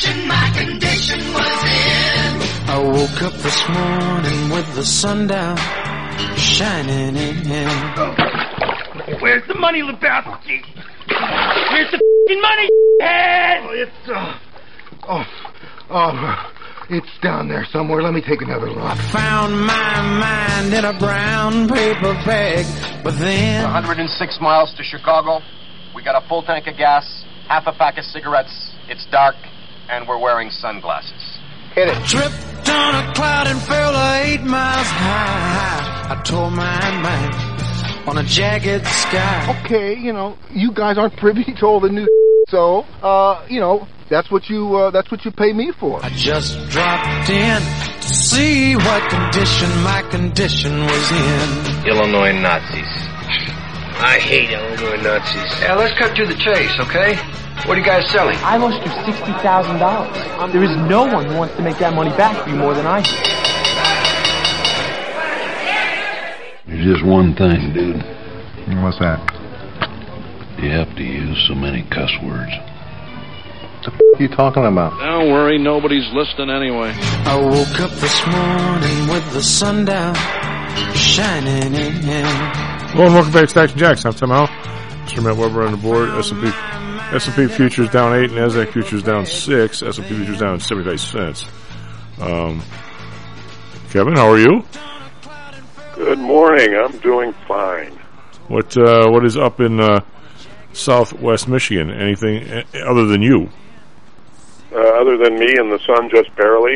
condition my condition was in. I woke up this morning with the sun down, shining in. Where's the money, Lebowski? Where's the f***ing money, head? It's down there somewhere. Let me take another look. I found my mind in a brown paper bag, but then 106 miles to Chicago. We got a full tank of gas, half a pack of cigarettes. It's dark, and we're wearing sunglasses. Hit it. Tripped on a cloud and fell 8 miles high. I tore my mind on a jagged sky. Okay, you guys aren't privy to all the new so, that's what you pay me for. I just dropped in to see what condition my condition was in. Illinois Nazis. I hate Illinois Nazis. Yeah, let's cut to the chase, okay? What are you guys selling? I lost you $60,000. There is no one who wants to make that money back for you more than I do. There's just one thing, dude. What's that? You have to use so many cuss words. What the f*** are you talking about? Don't worry, nobody's listening anyway. I woke up this morning with the sun down, shining in. Hello and welcome back to Stacks and Jacks. I'm Tim Al. Mr. Matt Weber on the board. S&P futures down 8, NASDAQ futures down 6. S&P futures down 75 cents. Kevin, how are you? Good morning. I'm doing fine. What is up in Southwest Michigan? Anything other than you? Other than me and the sun, just barely.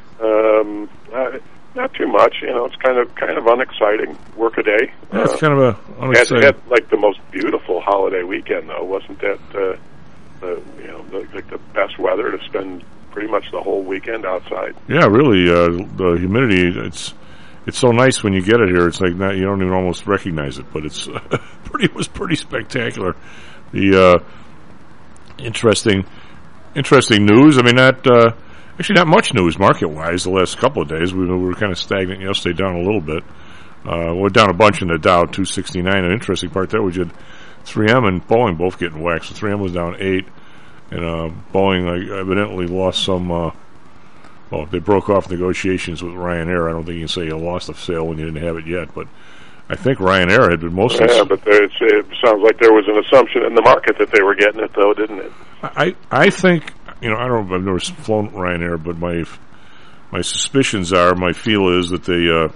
Not too much. It's kind of unexciting. Work a day. Yeah, it's kind of a unexciting. Had like the most beautiful holiday weekend, though, wasn't that? The best weather to spend pretty much the whole weekend outside. Yeah, really. The humidity. It's so nice when you get it here. It's like you don't even almost recognize it, but it's it was pretty spectacular. The interesting news. I mean, actually not much news market-wise the last couple of days. We were kind of stagnant yesterday, down a little bit. We're down a bunch in the Dow, 269. An interesting part there, we had 3M and Boeing both getting whacked. So 3M was down 8, and Boeing evidently lost some. They broke off negotiations with Ryanair. I don't think you can say you lost a sale when you didn't have it yet, but I think Ryanair had been mostly... Yeah, but it sounds like there was an assumption in the market that they were getting it, though, didn't it? I think, I don't know if I've never flown Ryanair, but my suspicions are, my feel is that that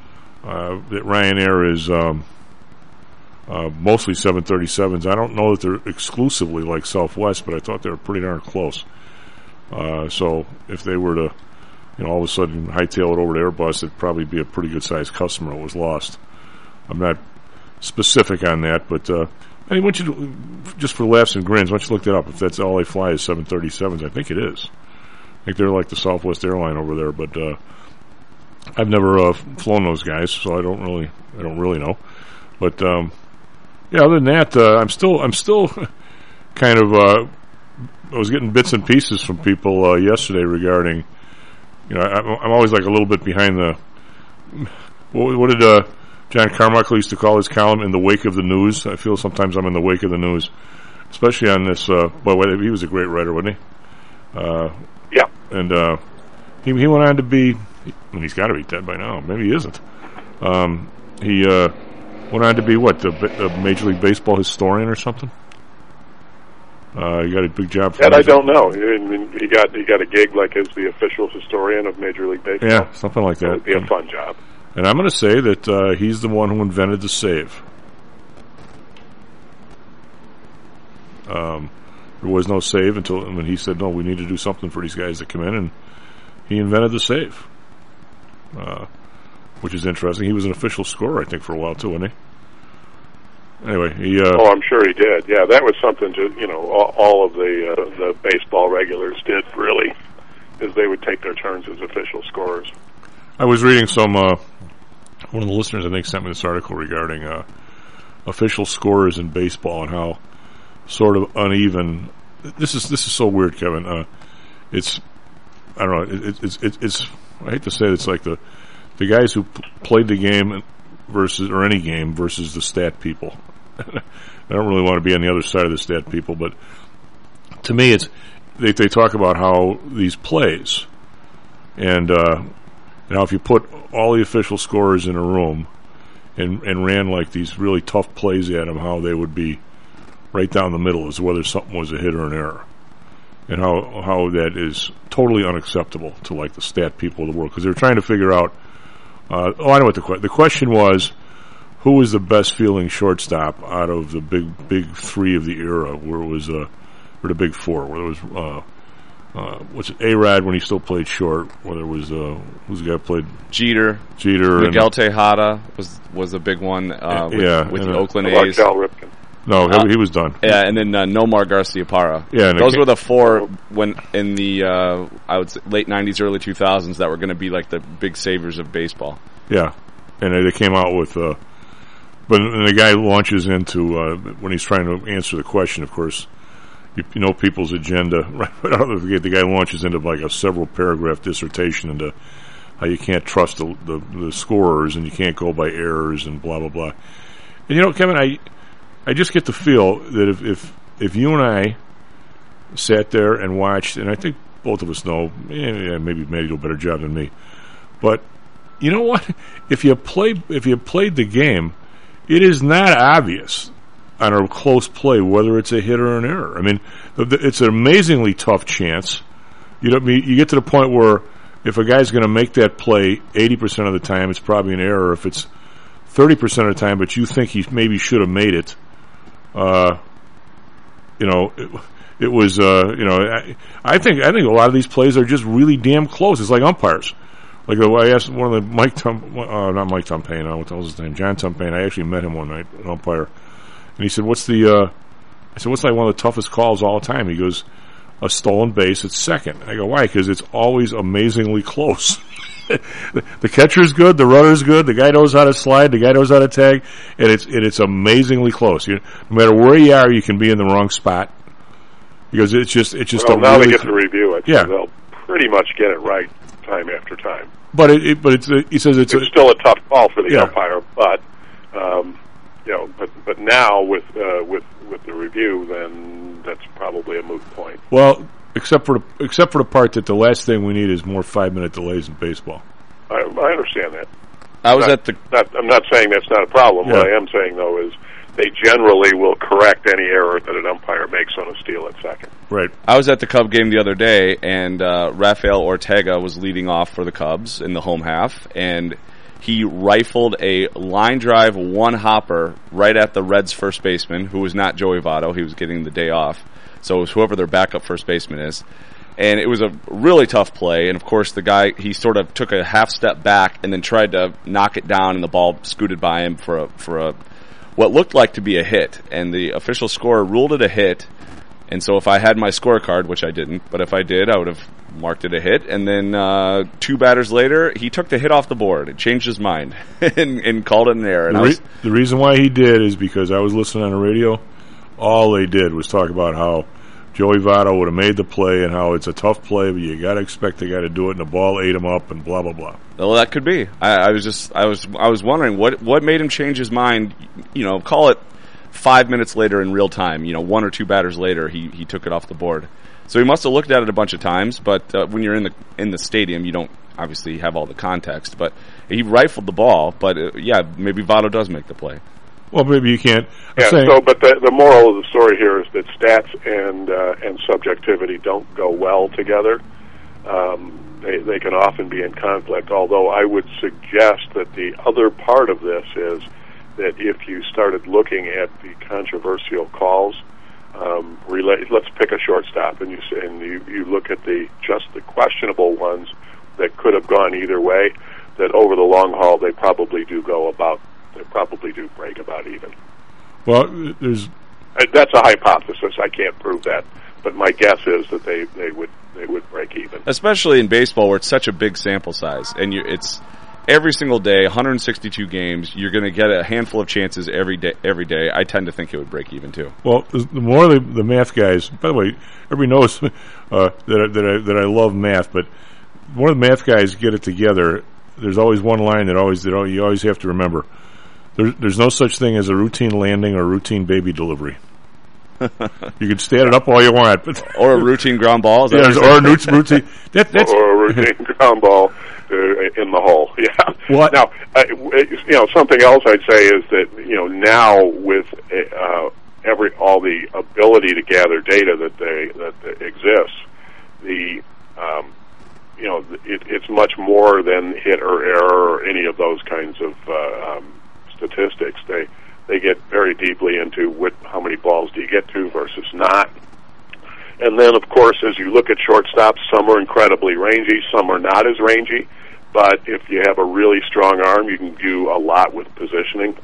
Ryanair is mostly 737s. I don't know that they're exclusively like Southwest, but I thought they were pretty darn close. So if they were to, all of a sudden hightail it over to Airbus, it'd probably be a pretty good-sized customer that was lost. I'm not specific on that, but I want you to, just for laughs and grins, why don't you look that up? If that's all they fly is 737s, I think it is. I think they're like the Southwest airline over there, but I've never flown those guys, so I don't really know. But yeah, other than that, I'm still kind of. I was getting bits and pieces from people yesterday regarding. I'm always like a little bit behind the. What did John Carmichael used to call his column, "In the Wake of the News"? I feel sometimes I'm in the wake of the news, especially on this. By the way, he was a great writer, wasn't he? Yeah. And he went on to be. And he's got to be dead by now. Maybe he isn't. He went on to be what, the Major League Baseball historian or something. He got a big job. And I don't know. He got a gig like as the official historian of Major League Baseball. Yeah, something like that. It would be a fun job. And I'm going to say that he's the one who invented the save. There was no save until when he said, "No, we need to do something for these guys that come in," and he invented the save. Which is interesting. He was an official scorer, I think, for a while too, wasn't he? Anyway, I'm sure he did. Yeah, that was something all of the baseball regulars did really, is they would take their turns as official scorers. I was reading some. One of the listeners, I think, sent me this article regarding official scorers in baseball and how sort of uneven. This is so weird, Kevin. It's I don't know. It's I hate to say it, it's like the guys who played the game versus or any game versus the stat people. I don't really want to be on the other side of the stat people, but to me, they talk about how these plays and how if you put all the official scorers in a room and ran like these really tough plays at them, how they would be right down the middle as whether something was a hit or an error, and how that is totally unacceptable to like the stat people of the world, because they're trying to figure out. I know what the question was. Who was the best feeling shortstop out of the big three of the era, where it was or the big four, where it was what's it, A-Rod when he still played short, whether it was who's the guy who played Jeter, Miguel Tejada was a big one with the Oakland A's. Cal Ripken. No, he was done. Yeah, and then Nomar Garciaparra. Yeah, those were the four when in the I would say late '90s, early 2000s that were going to be like the big saviors of baseball. Yeah, and they came out with. But the guy launches into when he's trying to answer the question. Of course, you know people's agenda. Right out of the gate, the guy launches into like a several paragraph dissertation into how you can't trust the scorers and you can't go by errors and blah blah blah. And you know, Kevin, I just get the feel that if you and I sat there and watched, and I think both of us know, maybe Maddie do a better job than me, but you know what? If you played the game, it is not obvious on a close play whether it's a hit or an error. I mean, it's an amazingly tough chance. You know, you get to the point where if a guy's going to make that play 80% of the time, it's probably an error. If it's 30% of the time, but you think he maybe should have made it, it was. I think a lot of these plays are just really damn close. It's like umpires. Like I asked one of the not Mike Tompane, what the hell's his name? John Tompane. I actually met him one night, an umpire, and he said, "What's I said, "What's like one of the toughest calls all the time?" He goes, "A stolen base at second." I go, "Why?" Because it's always amazingly close. The catcher's good, the runner's good, the guy knows how to slide, the guy knows how to tag, and it's amazingly close. No matter where you are, you can be in the wrong spot. Because it's just. Well, now they get to review it. So they'll pretty much get it right time after time. But he says it's still a tough call for the umpire. But but now with the review, then that's probably a moot point. Well, except for the part that the last thing we need is more 5-minute delays in baseball. I understand that. I'm not saying that's not a problem. Yeah. What I am saying though is they generally will correct any error that an umpire makes on a steal at second. Right. I was at the Cub game the other day, and Rafael Ortega was leading off for the Cubs in the home half, and he rifled a line drive one-hopper right at the Reds' first baseman, who was not Joey Votto. He was getting the day off. So it was whoever their backup first baseman is. And it was a really tough play, and of course the guy, he sort of took a half step back and then tried to knock it down, and the ball scooted by him for a what looked like to be a hit, and the official scorer ruled it a hit. And so if I had my scorecard, which I didn't, but if I did, I would have marked it a hit. And then 2 batters later, he took the hit off the board and changed his mind and called it an error. And the reason why he did is because I was listening on the radio. All they did was talk about how Joey Votto would have made the play and how it's a tough play, but you got to expect the guy to do it, and the ball ate him up, and blah blah blah. Well, that could be. I was wondering what made him change his mind. Call it 5 minutes later in real time. 1 or 2 batters later, he took it off the board. So he must have looked at it a bunch of times. But when you're in the stadium, you don't obviously have all the context. But he rifled the ball. But maybe Votto does make the play. Well, maybe you can't. But the moral of the story here is that stats and subjectivity don't go well together. They can often be in conflict, although I would suggest that the other part of this is that if you started looking at the controversial calls, let's pick a shortstop, and you look at the questionable ones that could have gone either way, that over the long haul they probably do break about even. Well, that's a hypothesis. I can't prove that, but my guess is that they would break even. Especially in baseball, where it's such a big sample size, and it's every single day, 162 games. You're going to get a handful of chances every day. I tend to think it would break even too. Well, the more the math guys. By the way, everybody knows that I love math, but the more the math guys get it together, there's always one line that you always have to remember. There's no such thing as a routine landing or routine baby delivery. You can stand it up all you want, but or a routine ground ball. Is that yeah, or a routine. That's or a routine ground ball in the hole. Yeah. What? Now, something else I'd say is that now with all the ability to gather data that exists, it's much more than hit or error or any of those kinds of statistics. They get very deeply into how many balls do you get to versus not. And then, of course, as you look at shortstops, some are incredibly rangy, some are not as rangy. But if you have a really strong arm, you can do a lot with positioning.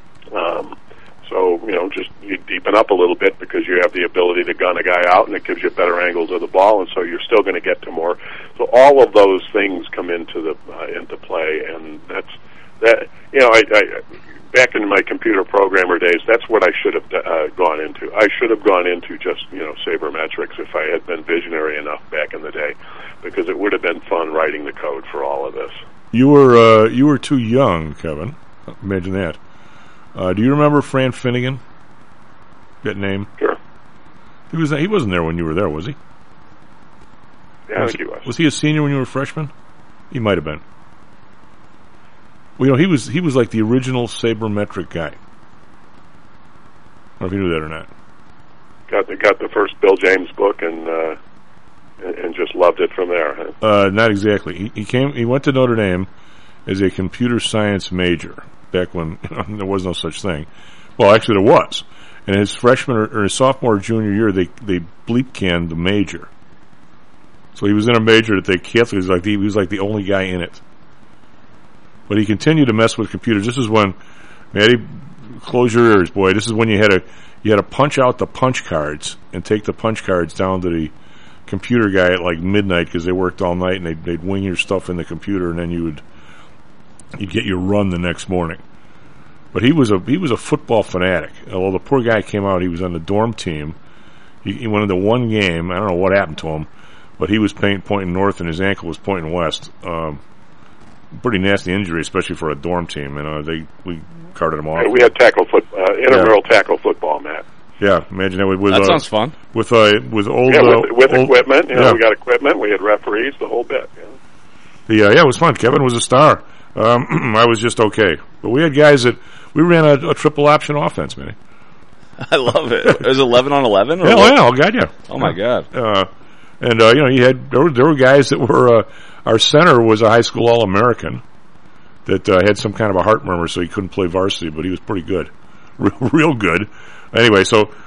So, just you deepen up a little bit because you have the ability to gun a guy out, and it gives you better angles of the ball, and so you're still going to get to more. So all of those things come into play, and that. I back in my computer programmer days, that's what I should have gone into. I should have gone into just sabermetrics if I had been visionary enough back in the day, because it would have been fun writing the code for all of this. You were too young, Kevin. Imagine that. Do you remember Fran Finnegan? That name? Sure. He wasn't there when you were there, was he? Yeah, I think he was. Was he a senior when you were a freshman? He might have been. Well, he was like the original sabermetric guy. I don't know if you knew that or not. Got the first Bill James book and just loved it from there. Huh? Not exactly. He went to Notre Dame as a computer science major back when there was no such thing. Well, actually there was. And his freshman or his sophomore or junior year, they bleep canned the major. So he was in a major that they canceled. He was like the only guy in it. But he continued to mess with computers. This is when, Matty, close your ears, boy. This is when you had to punch out the punch cards and take the punch cards down to the computer guy at like midnight because they worked all night, and they'd wing your stuff in the computer, and then you'd get your run the next morning. But he was a football fanatic. Although the poor guy came out, he was on the dorm team. He went into one game. I don't know what happened to him, but he was pointing north and his ankle was pointing west. Pretty nasty injury, especially for a dorm team. And we carted him off. We had intramural tackle football, Matt. Yeah, imagine that. That sounds fun. With old with old, equipment. We got equipment. We had referees, the whole bit. Yeah, it was fun. Kevin was a star. I was just okay, but we had guys that we ran a triple option offense, man. I love it. It was 11 on 11. Yeah, oh God, yeah. Oh my God. And there were guys that were our center was a high school All-American that had some kind of a heart murmur, so he couldn't play varsity, but he was pretty good, real good. Anyway,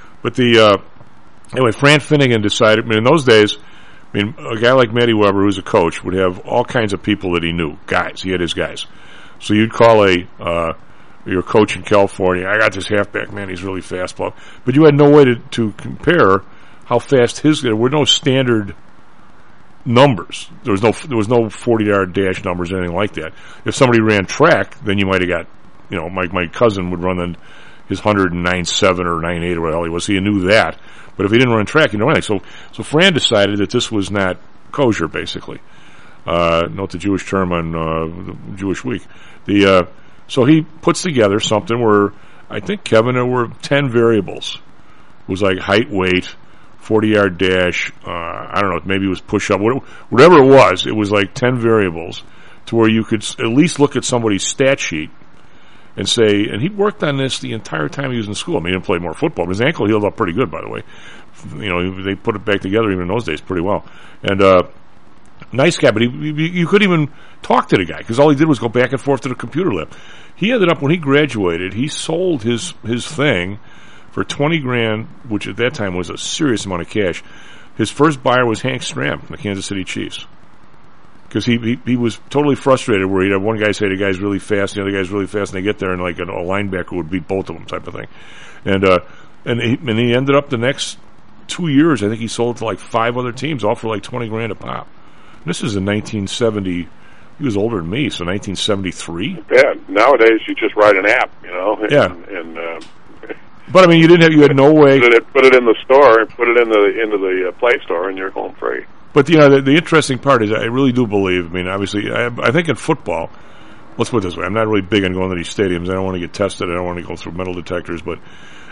Fran Finnegan decided. I mean, in those days, a guy like Matty Weber, who's a coach, would have all kinds of people that he knew. Guys, he had his guys. So you'd call your coach in California. I got this halfback, man. He's really fast, but you had no way to compare how fast there were no standard numbers. There was no 40-yard dash numbers or anything like that. If somebody ran track, then you might have got, my cousin would run his 109.7 or 9.8 or whatever the hell he was. So you knew that. But if he didn't run track, you know anything. So Fran decided that this was not kosher, basically. Note the Jewish term on the Jewish week. So he puts together something where I think, Kevin, there were 10 variables. It was like height, weight, 40-yard dash, I don't know, maybe it was push-up, whatever it was like 10 variables to where you could at least look at somebody's stat sheet and say, and he worked on this the entire time he was in school. I mean, he didn't play more football, but his ankle healed up pretty good, by the way. They put it back together even in those days pretty well. And nice guy, but you couldn't even talk to the guy because all he did was go back and forth to the computer lab. He ended up, when he graduated, he sold his thing for $20,000, which at that time was a serious amount of cash. His first buyer was Hank Stram from the Kansas City Chiefs. Because he was totally frustrated where he'd have one guy say the guy's really fast, the other guy's really fast, and they get there and like a linebacker would beat both of them type of thing. And he ended up the next 2 years, I think he sold to like 5 other teams, all for like $20,000 a pop. And this is in 1970. He was older than me, so 1973. Yeah, nowadays you just write an app, Yeah. And but I mean, you had no way. Put it in the store, put it into the Play Store, and you're home free. But the interesting part is, I really do believe. I mean, obviously, I think in football, let's put it this way: I'm not really big on going to these stadiums. I don't want to get tested. I don't want to go through metal detectors. But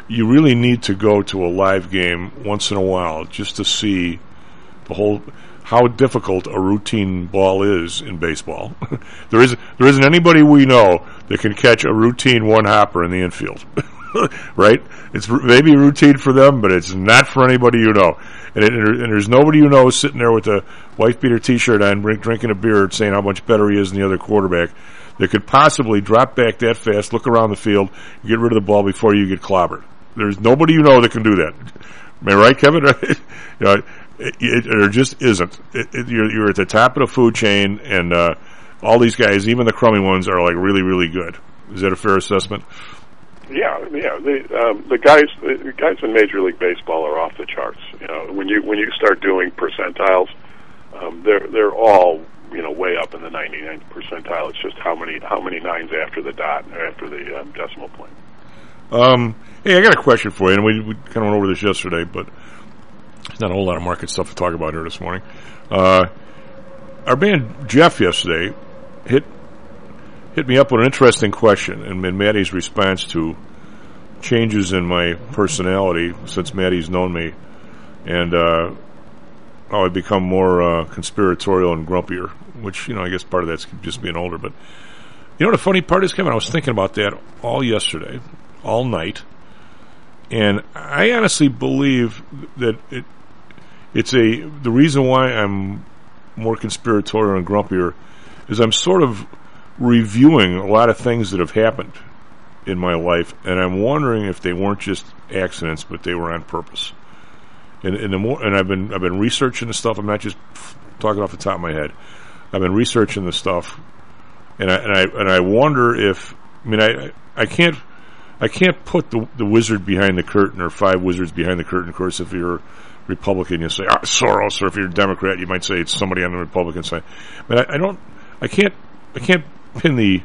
you really need to go to a live game once in a while just to see how difficult a routine ball is in baseball. There isn't anybody we know that can catch a routine one-hopper in the infield. Right? It's maybe routine for them, but it's not for anybody you know. And there's nobody you know sitting there with a wife-beater T-shirt on, drinking a beer, saying how much better he is than the other quarterback, that could possibly drop back that fast, look around the field, get rid of the ball before you get clobbered. There's nobody you know that can do that. Am I right, Kevin? You know, there just isn't. You're at the top of the food chain, and all these guys, even the crummy ones, are like really, really good. Is that a fair assessment? Yeah. The guys in Major League Baseball are off the charts. You know, when you start doing percentiles, they're all, you know, way up in the 99th percentile. It's just how many nines after the dot, or after the decimal point. Hey, I got a question for you, and we kind of went over this yesterday, but there's not a whole lot of market stuff to talk about here this morning. Our man Jeff yesterday hit me up with an interesting question, and Maddie's response to changes in my personality since Maddie's known me, and how I've become more conspiratorial and grumpier, which, you know, I guess part of that's just being older. But you know, the funny part is, Kevin, I was thinking about that all yesterday, all night, and I honestly believe that the reason why I'm more conspiratorial and grumpier is I'm sort of reviewing a lot of things that have happened in my life, and I'm wondering if they weren't just accidents, but they were on purpose. And I've been researching the stuff. I'm not just talking off the top of my head. I've been researching the stuff, and I wonder if, I mean, I can't put the wizard behind the curtain, or five wizards behind the curtain. Of course, if you're Republican, you say Soros, or if you're a Democrat, you might say it's somebody on the Republican side. But I can't pin the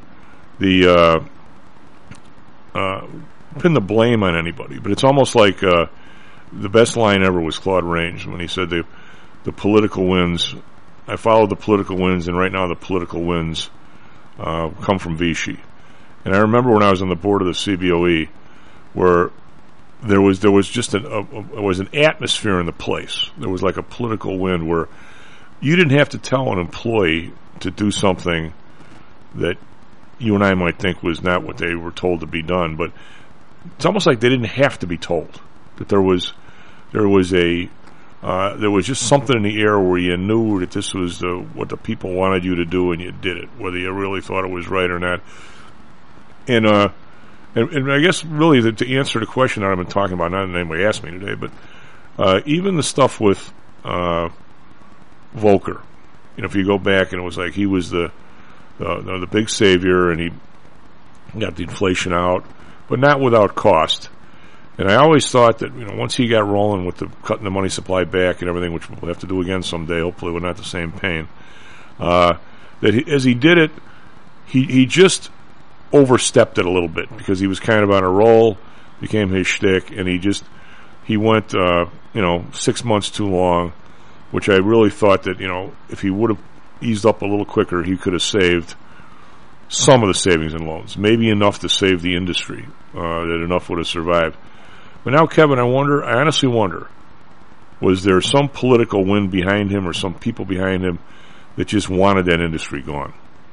blame on anybody. But it's almost like the best line ever was Claude Rains when he said the political winds. I followed the political winds, and right now the political winds come from Vichy. And I remember when I was on the board of the CBOE, where there was just an atmosphere in the place. There was like a political wind where you didn't have to tell an employee to do something that you and I might think was not what they were told to be done, but it's almost like they didn't have to be told. That there was just something in the air where you knew that this was what the people wanted you to do, and you did it, whether you really thought it was right or not. And I guess really to answer the question that I've been talking about, not that anybody asked me today, but even the stuff with Volcker, you know, if you go back, and it was like he was the big savior, and he got the inflation out, but not without cost. And I always thought that, you know, once he got rolling with the cutting the money supply back and everything, which we'll have to do again someday, hopefully with not the same pain, as he did it, he just overstepped it a little bit, because he was kind of on a roll, became his shtick, and he went 6 months too long, which I really thought that, you know, if he would have eased up a little quicker, he could have saved some of the savings and loans, maybe enough to save the industry, that enough would have survived. But now, Kevin, I honestly wonder, was there some political wind behind him, or some people behind him that just wanted that industry gone?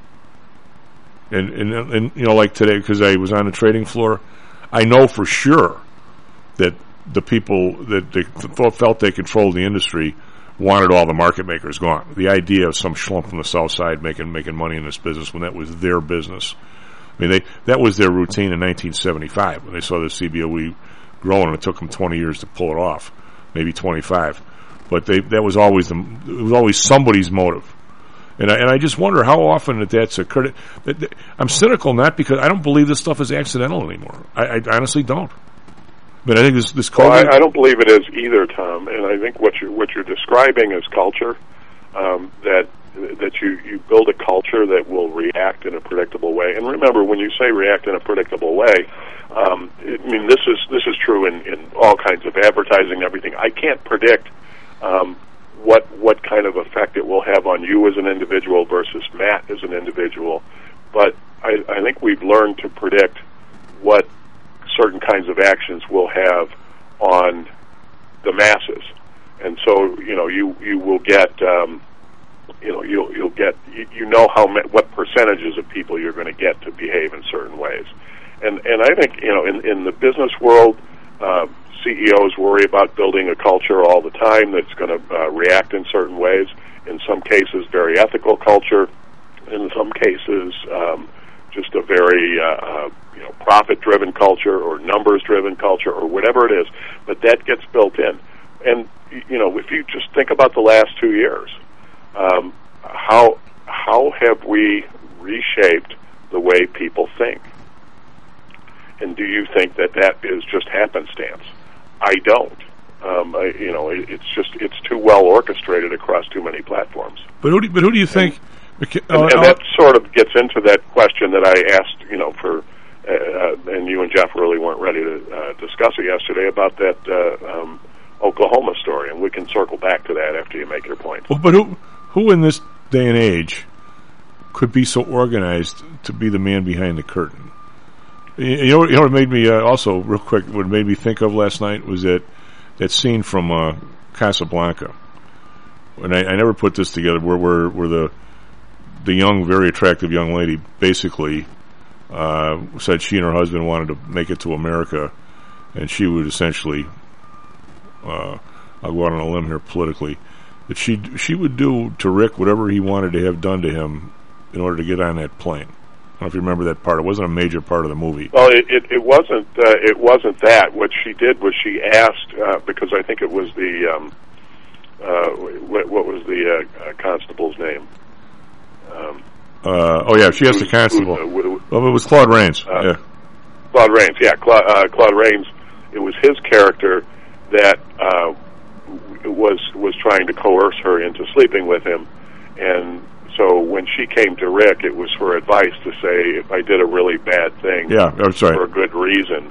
And you know, like today, because I was on the trading floor, I know for sure that the people that they felt they controlled the industry wanted all the market makers gone. The idea of some schlump from the south side making money in this business, when that was their business. I mean, that was their routine in 1975 when they saw the CBOE growing, and it took them 20 years to pull it off, maybe 25. But that was always it was always somebody's motive. And I just wonder how often that's occurred. I'm cynical, not because I don't believe this stuff is accidental anymore. I honestly don't. But I think this COVID. Well, I don't believe it is either, Tom. And I think what you're describing is culture. That you build a culture that will react in a predictable way. And remember, when you say react in a predictable way, I mean this is true in all kinds of advertising and everything. I can't predict what kind of effect it will have on you as an individual versus Matt as an individual. But I think we've learned to predict what certain kinds of actions will have on the masses. And so, you will get, you'll get, what percentages of people you're going to get to behave in certain ways. And I think, in the business world, CEOs worry about building a culture all the time that's going to react in certain ways. In some cases, very ethical culture. In some cases, just a very profit-driven culture or numbers-driven culture or whatever it is. But that gets built in. And if you just think about the last 2 years, how have we reshaped the way people think? And do you think that is just happenstance? I don't. It's too well orchestrated across too many platforms. But who do you think? And that sort of gets into that question that I asked, and you and Jeff really weren't ready to discuss it yesterday about that Oklahoma story, and we can circle back to that after you make your point. Well, but who in this day and age could be so organized to be the man behind the curtain? You know what made me also real quick? What made me think of last night was that scene from Casablanca, and I never put this together. Where the young, very attractive young lady basically said she and her husband wanted to make it to America, and she would essentially, I'll go out on a limb here politically, that she would do to Rick whatever he wanted to have done to him in order to get on that plane. I don't know if you remember that part. It wasn't a major part of the movie. Well, it wasn't. It wasn't that. What she did was she asked, because I think it was the what was the constable's name? She asked the constable. Well, it was Claude Rains. Yeah, Claude Rains. Yeah, Claude Rains. It was his character that was trying to coerce her into sleeping with him, and so when she came to Rick, it was for advice to say, if I did a really bad thing for a good reason,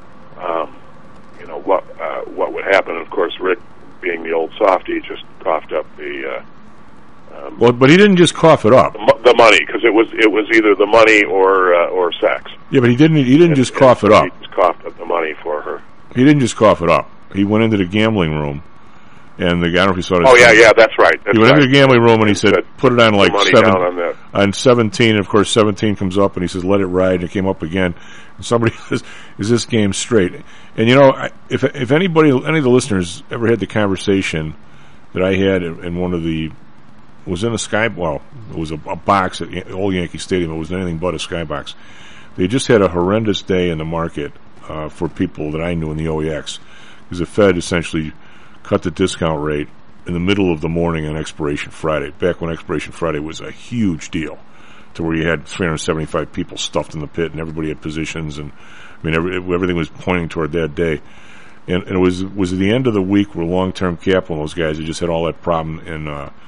what would happen? And of course, Rick, being the old softy, just coughed up the. But he didn't just cough it up. The money, because it was either the money or sex. Yeah, but he didn't just cough it up. He just coughed up the money for her. He didn't just cough it up. He went into the gambling room. And I don't know if you saw this. Oh, yeah, that's right. He went into the gambling room and he said, put it on like 7. On 17, and of course 17 comes up and he says, let it ride, and it came up again. And somebody says, is this game straight? And if any of the listeners ever had the conversation that I had in one of the, was in a it was a box at Old Yankee Stadium. It wasn't anything but a skybox. They just had a horrendous day in the market for people that I knew in the OEX, because the Fed essentially cut the discount rate in the middle of the morning on Expiration Friday, back when Expiration Friday was a huge deal, to where you had 375 people stuffed in the pit and everybody had positions, and everything was pointing toward that day. And it was at the end of the week where Long-Term Capital and those guys had just had all that problem in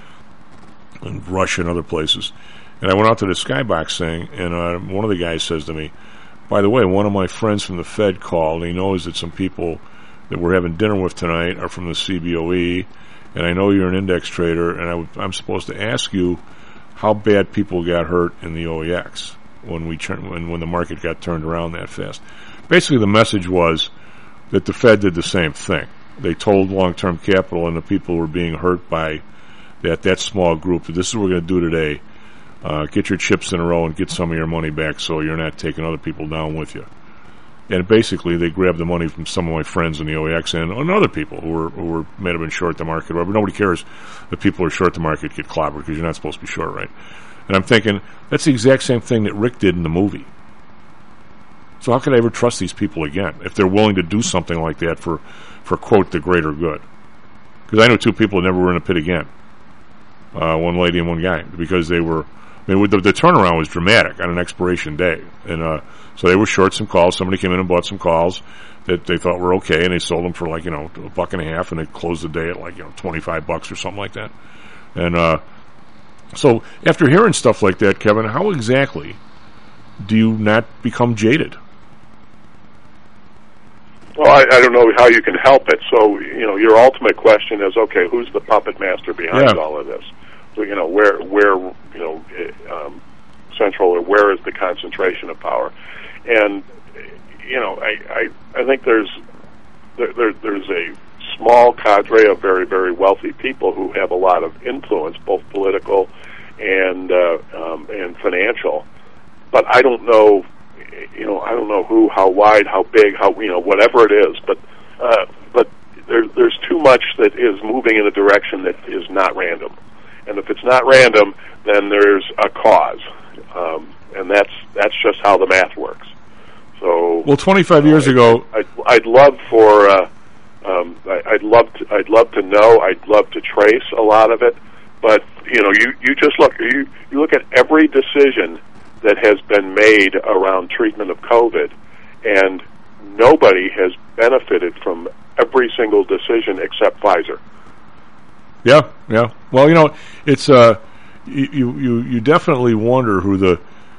Russia and other places. And I went out to the skybox thing, and one of the guys says to me, by the way, one of my friends from the Fed called, and he knows that some people that we're having dinner with tonight are from the CBOE, and I know you're an index trader, and I'm supposed to ask you how bad people got hurt in the OEX when the market got turned around that fast. Basically, the message was that the Fed did the same thing. They told Long-Term Capital and the people who were being hurt by that small group that this is what we're going to do today. Get your chips in a row and get some of your money back so you're not taking other people down with you. And basically, they grabbed the money from some of my friends in the OEX and other people who may have been short the market. But nobody cares that people who are short the market get clobbered, because you're not supposed to be short, right? And I'm thinking, that's the exact same thing that Rick did in the movie. So how could I ever trust these people again if they're willing to do something like that for quote, the greater good? Because I know two people that never were in a pit again. One lady and one guy, because they were... the turnaround was dramatic on an expiration day. And so they were short some calls. Somebody came in and bought some calls that they thought were okay, and they sold them for $1.50, and they closed the day at $25 or something like that. And so after hearing stuff like that, Kevin, how exactly do you not become jaded? Well, I don't know how you can help it. So, your ultimate question is, okay, who's the puppet master behind all of this? So, where central, or where is the concentration of power? And, I think there's a small cadre of very, very wealthy people who have a lot of influence, both political and financial. But I don't know, I don't know who, how wide, how big, how whatever it is. But there's too much that is moving in a direction that is not random. And if it's not random, then there's a cause, and that's just how the math works. So, well, 25 years ago, I'd love for I'd love to know. I'd love to trace a lot of it, but you just look at every decision that has been made around treatment of COVID, and nobody has benefited from every single decision except Pfizer. Yeah. Well, it's you definitely wonder who the.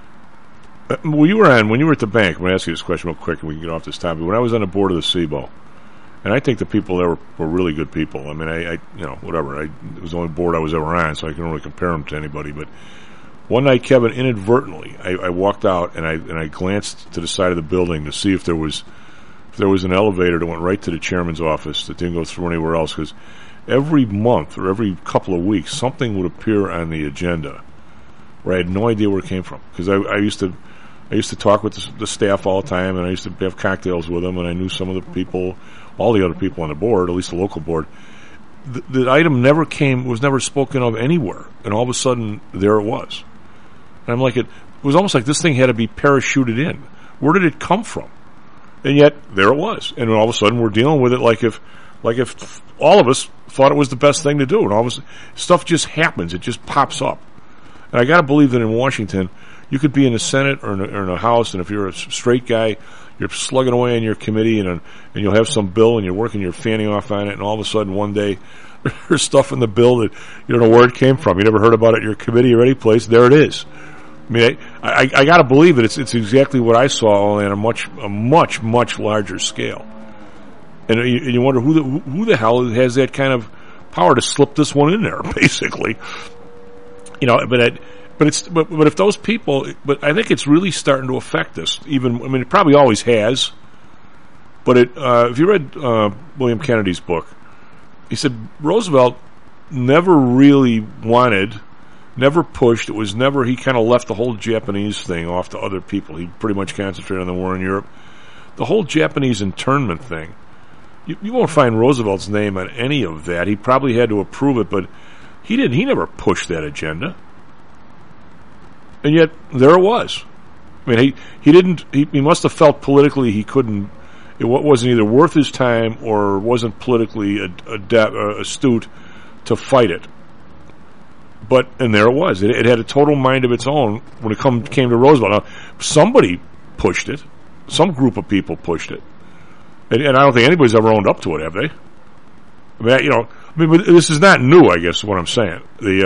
When you were at the bank, I'm going to ask you this question real quick, and we can get off this topic. When I was on the board of the SIBO, and I think the people there were really good people. I mean, I whatever. It was the only board I was ever on, so I can't really compare them to anybody. But one night, Kevin, inadvertently, I walked out and I glanced to the side of the building to see if there was an elevator that went right to the chairman's office that didn't go through anywhere else, because every month or every couple of weeks something would appear on the agenda where I had no idea where it came from, because I used to talk with the staff all the time, and I used to have cocktails with them, and I knew some of the people, all the other people on the board, at least the local board. The item was never spoken of anywhere, and all of a sudden there it was. And I'm like, it was almost like this thing had to be parachuted in. Where did it come from? And yet there it was, and all of a sudden we're dealing with it like if all of us thought it was the best thing to do, and all of a sudden stuff just happens, it just pops up. And I got to believe that in Washington, you could be in the Senate or in a House, and if you're a straight guy, you're slugging away in your committee, and you'll have some bill, and you're working your fanny off on it, and all of a sudden one day there's stuff in the bill that you don't know where it came from. You never heard about it in your committee or any place. There it is. I mean, I got to believe that it's exactly what I saw, only on a much larger scale. And you wonder who the hell has that kind of power to slip this one in there, basically. But if those people, but I think it's really starting to affect us. It probably always has. But if you read William Kennedy's book, he said Roosevelt never really wanted, never pushed. It was never. He kind of left the whole Japanese thing off to other people. He pretty much concentrated on the war in Europe. The whole Japanese internment thing. You won't find Roosevelt's name on any of that. He probably had to approve it, but he didn't. He never pushed that agenda. And yet, there it was. I mean, he didn't. He must have felt politically he couldn't. It wasn't either worth his time or wasn't politically astute to fight it. And there it was. It had a total mind of its own when it came to Roosevelt. Now, somebody pushed it. Some group of people pushed it, and I don't think anybody's ever owned up to it, have they? But this is not new, I guess. Is what I'm saying.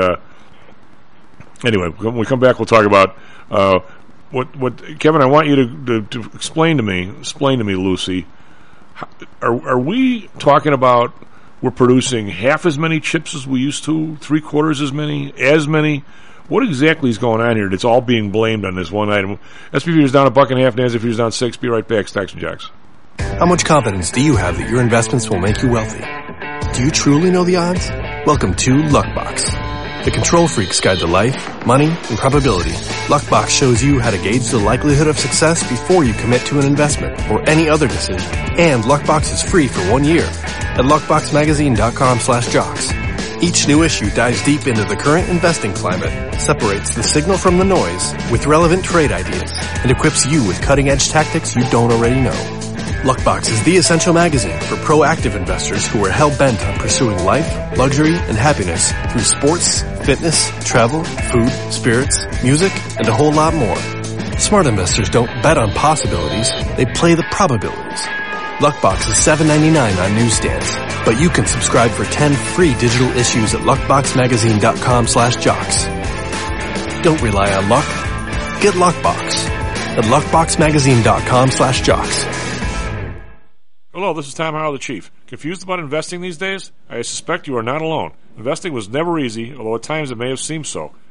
Anyway, when we come back, we'll talk about what Kevin. I want you to explain to me, Lucy. Are we talking about we're producing half as many chips as we used to, 3/4 as many? What exactly is going on here? That's all being blamed on this one item. SP futures down $1.50, NASDAQ futures down 6. Be right back. Stocks and Jocks. How much confidence do you have that your investments will make you wealthy? Do you truly know the odds? Welcome to Luckbox, the control freak's guide to life, money, and probability. Luckbox shows you how to gauge the likelihood of success before you commit to an investment or any other decision. And Luckbox is free for 1 year at luckboxmagazine.com/jocks. Each new issue dives deep into the current investing climate, separates the signal from the noise with relevant trade ideas, and equips you with cutting-edge tactics you don't already know. Luckbox is the essential magazine for proactive investors who are hell-bent on pursuing life, luxury, and happiness through sports, fitness, travel, food, spirits, music, and a whole lot more. Smart investors don't bet on possibilities, they play the probabilities. Luckbox is $7.99 on newsstands, but you can subscribe for 10 free digital issues at luckboxmagazine.com/jocks. Don't rely on luck. Get Luckbox at luckboxmagazine.com/jocks. Hello, this is Tom Howell, the Chief. Confused about investing these days? I suspect you are not alone. Investing was never easy, although at times it may have seemed so.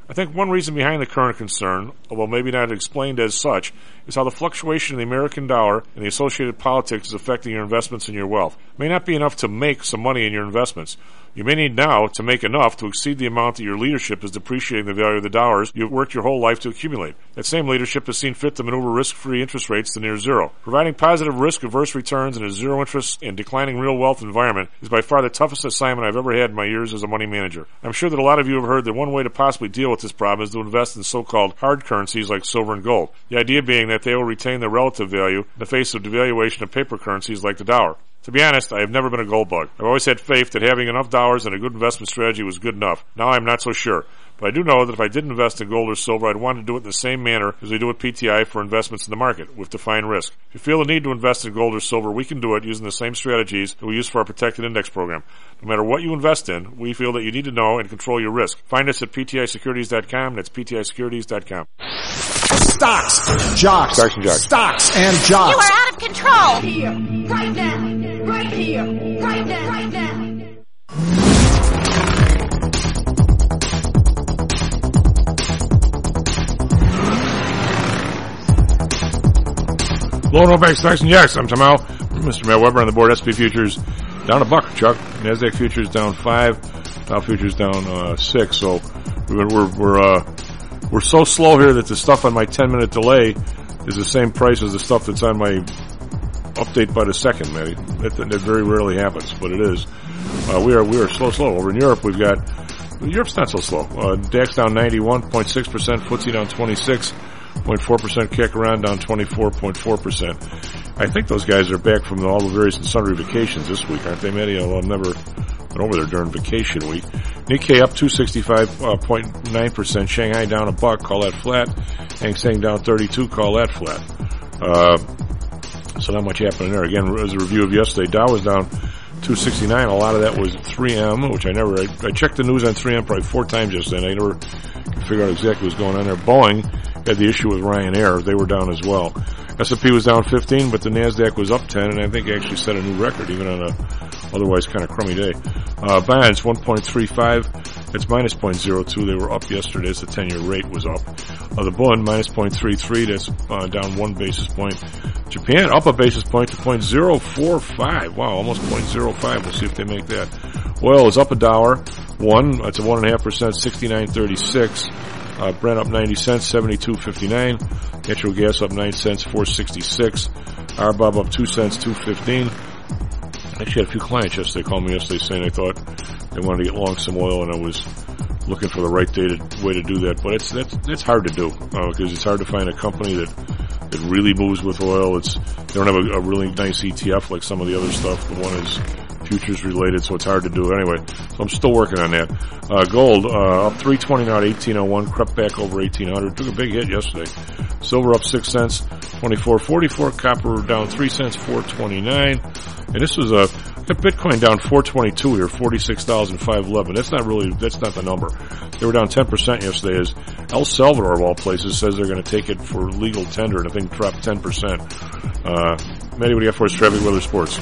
I think one reason behind the current concern, although maybe not explained as such, is how the fluctuation in the American dollar and the associated politics is affecting your investments and your wealth. It may not be enough to make some money in your investments. You may need now to make enough to exceed the amount that your leadership is depreciating the value of the dollars you've worked your whole life to accumulate. That same leadership has seen fit to maneuver risk-free interest rates to near zero. Providing positive risk-averse returns in a zero-interest and declining real wealth environment is by far the toughest assignment I've ever had in my years as a money manager. I'm sure that a lot of you have heard that one way to possibly deal with this problem is to invest in so-called hard currencies like silver and gold. The idea being that they will retain their relative value in the face of devaluation of paper currencies like the dollar. To be honest, I have never been a gold bug. I've always had faith that having enough dollars and a good investment strategy was good enough. Now I'm not so sure. But I do know that if I did invest in gold or silver, I'd want to do it in the same manner as we do with PTI for investments in the market, with defined risk. If you feel the need to invest in gold or silver, we can do it using the same strategies that we use for our protected index program. No matter what you invest in, we feel that you need to know and control your risk. Find us at PTIsecurities.com. That's PTIsecurities.com. Stocks, jocks, Stocks and jocks. Stocks and jocks. You are out of control. Here, right now, right here, right now, right now. Hello, no back Stocks and Jocks. I'm Tom Al. Mr. Matt Weber on the board. SP futures down $1, Chuck. NASDAQ futures down 5. Dow futures down 6. So we're so slow here that the stuff on my 10-minute delay is the same price as the stuff that's on my update by the second, Matty. That very rarely happens, but it is. We are slow. Over in Europe, we've got Europe's not so slow. DAX down 91.6%, FTSE down 26.4%, kick around down 24.4%. I think those guys are back from all the various and sundry vacations this week, aren't they, Matty? Although I've never been over there during vacation week. Nikkei up 265.9%, Shanghai down $1, call that flat. Hang Seng down 32, call that flat. So not much happening there. Again, as a review of yesterday, Dow was down 269. A lot of that was 3M, which I checked the news on 3M probably 4 times yesterday, and I never could figure out exactly what was going on there. Boeing had the issue with Ryanair. They were down as well. S&P was down 15, but the NASDAQ was up 10, and I think actually set a new record, even on a otherwise kind of crummy day. Bonds, 1.35. It's minus 0.02. They were up yesterday as the 10-year rate was up. The Bund, minus 0.33. That's down 1 basis point. Japan, up a basis point to 0.045. Wow, almost 0.05. We'll see if they make that. Oil is up $1. That's a 1.5%, 69.36. Brent up 90 cents, 72.59. Natural gas up 9 cents, 4.66. RBOB up 2 cents, 2.15. Actually had a few clients yesterday called me yesterday saying they thought they wanted to get long some oil, and I was looking for the right way to do that. But that's hard to do because it's hard to find a company that really moves with oil. They don't have a really nice ETF like some of the other stuff. The one is futures related, so it's hard to do anyway. So I'm still working on that. Gold up 320 now at 1801, crept back over 1800. Took a big hit yesterday. Silver up 6 cents, 24.44. Copper down 3 cents, 4.29. And this was Bitcoin down 422 here, 46,511. That's not the number. They were down 10% yesterday as El Salvador, of all places, says they're going to take it for legal tender, and I think dropped 10%. Matty, what do you got for us? Traffic, weather, sports.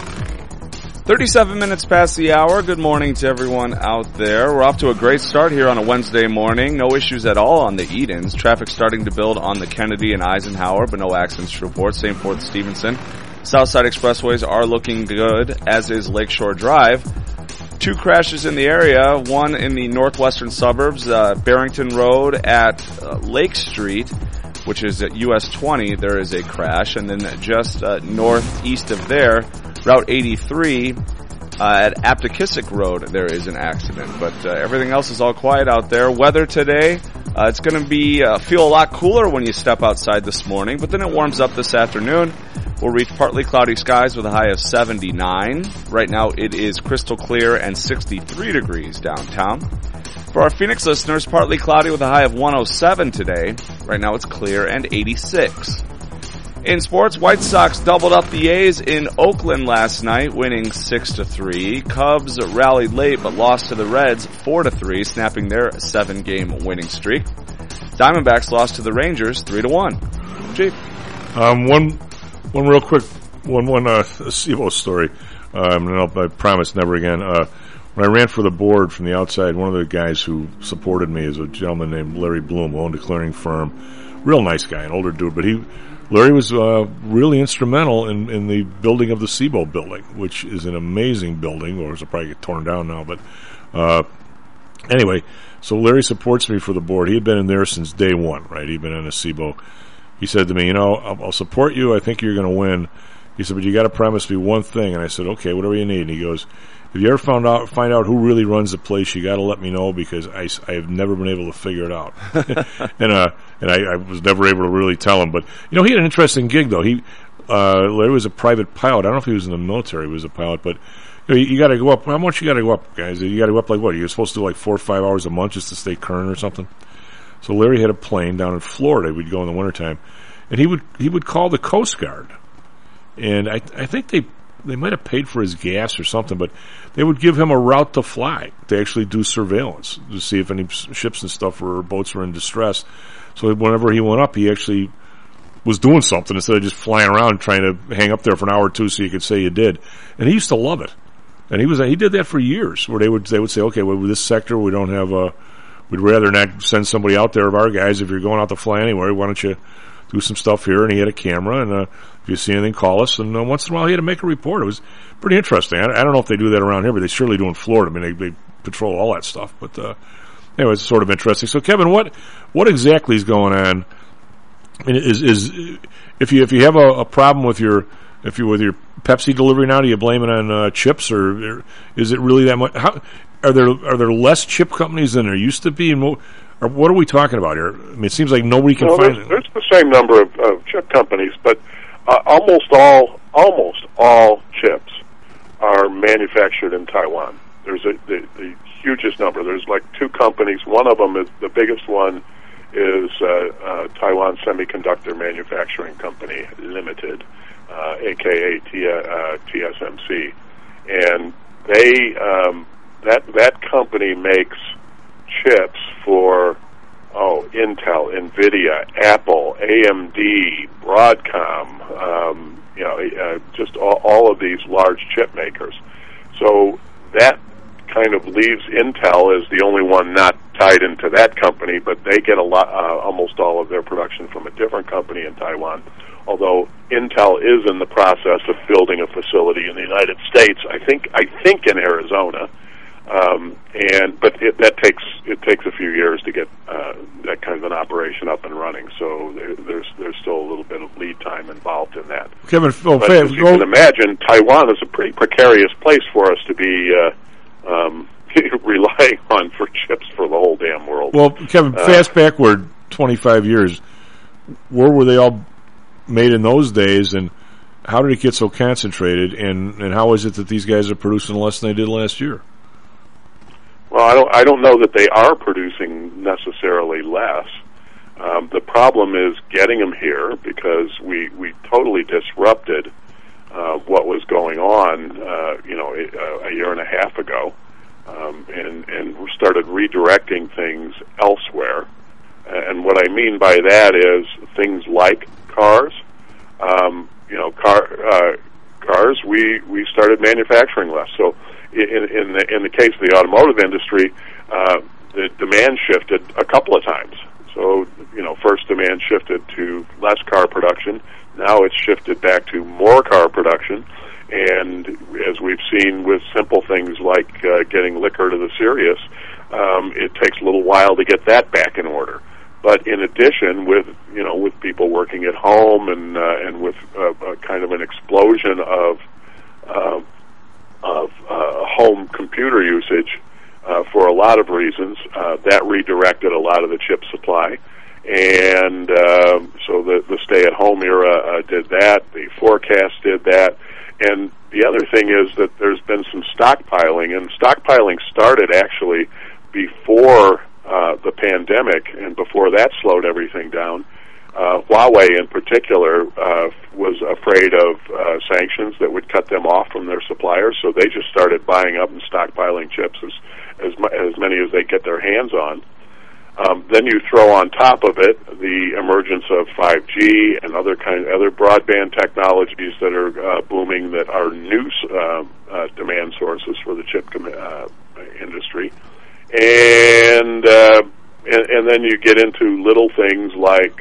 37 minutes past the hour. Good morning to everyone out there. We're off to a great start here on a Wednesday morning. No issues at all on the Edens. Traffic starting to build on the Kennedy and Eisenhower, but no accidents to report. Same for the Stevenson. Southside expressways are looking good, as is Lakeshore Drive. 2 crashes in the area, one in the northwestern suburbs, Barrington Road at Lake Street, which is at US 20, there is a crash, and then just northeast of there, Route 83, at Aptekissick Road, there is an accident. But everything else is all quiet out there. Weather today, it's going to feel a lot cooler when you step outside this morning, but then it warms up this afternoon. We'll reach partly cloudy skies with a high of 79. Right now it is crystal clear and 63 degrees downtown. For our Phoenix listeners, partly cloudy with a high of 107 today. Right now it's clear and 86. In sports, White Sox doubled up the A's in Oakland last night, winning 6-3. Cubs rallied late but lost to the Reds 4-3, snapping their 7-game winning streak. Diamondbacks lost to the Rangers 3-1. Chief. One real quick, SIBO story. I promise never again. when I ran for the board from the outside, one of the guys who supported me is a gentleman named Larry Bloom, who owned a clearing firm. Real nice guy, an older dude, but Larry was really instrumental in the building of the SIBO building, which is an amazing building, or it'll probably get torn down now, but anyway, so Larry supports me for the board. He had been in there since day one, right? He'd been in a SIBO. He said to me, I'll support you. I think you're going to win. He said, but you got to promise me one thing. And I said, okay, whatever you need. And he goes, if you ever find out who really runs the place, you got to let me know, because I have never been able to figure it out. and I was never able to really tell him. But he had an interesting gig though. Larry was a private pilot. I don't know if he was in the military. He was a pilot, but you got to go up. How much you got to go up, guys? You got to go up like what? You're supposed to do like 4 or 5 hours a month just to stay current or something. So Larry had a plane down in Florida. We'd go in the wintertime, and he would call the Coast Guard, and I think they might have paid for his gas or something, but they would give him a route to fly to actually do surveillance to see if any ships and stuff or boats were in distress. So whenever he went up, he actually was doing something instead of just flying around trying to hang up there for an hour or two so you could say you did. And he used to love it. And he did that for years, where they would say, okay, well, with this sector we don't have we'd rather not send somebody out there of our guys. If you're going out to fly anywhere, why don't you do some stuff here? And he had a camera, and if you see anything, call us. And once in a while, he had to make a report. It was pretty interesting. I don't know if they do that around here, but they surely do in Florida. I mean, they patrol all that stuff. But anyway, it's sort of interesting. So, Kevin, what exactly is going on? And is if you have a problem with your Pepsi delivery now, do you blame it on chips, or is it really that much? How are there less chip companies than there used to be? And or what are we talking about here? I mean, it seems like nobody can find it. There's the same number of chip companies, but almost all chips are manufactured in Taiwan. There's the hugest number. There's like 2 companies. One of them is the biggest one is Taiwan Semiconductor Manufacturing Company Limited, aka TSMC, and they that company makes chips for Intel, Nvidia, Apple, AMD, Broadcom, just all of these large chip makers. So that kind of leaves Intel as the only one not tied into that company, but they get almost all of their production from a different company in Taiwan. Although Intel is in the process of building a facility in the United States, I think in Arizona. But it takes a few years to get that kind of an operation up and running. So there's still a little bit of lead time involved in that. Kevin, but as you can imagine, Taiwan is a pretty precarious place for us to be relying on for chips for the whole damn world. Well, Kevin, fast backward 25 years, where were they all made in those days, and how did it get so concentrated, and how is it that these guys are producing less than they did last year? Well, I don't know that they are producing necessarily less. The problem is getting them here, because we totally disrupted what was going on, a year and a half ago, and we started redirecting things elsewhere. And what I mean by that is things like cars. Cars. We started manufacturing less. So in the case of the automotive industry, the demand shifted a couple of times. So first demand shifted to less car production. Now it's shifted back to more car production. And as we've seen with simple things like getting liquor to the Sirius, it takes a little while to get that back in order. But in addition, with people working at home and with kind of an explosion of home computer usage for a lot of reasons, that redirected a lot of the chip supply. And so the stay-at-home era did that. The forecast did that. And the other thing is that there's been some stockpiling, and stockpiling started actually before the pandemic, and before that slowed everything down. Huawei in particular was afraid of sanctions that would cut them off from their suppliers, so they just started buying up and stockpiling chips as many as they get their hands on. Then you throw on top of it the emergence of 5G and other broadband technologies that are booming, that are new demand sources for the chip industry, and then you get into little things like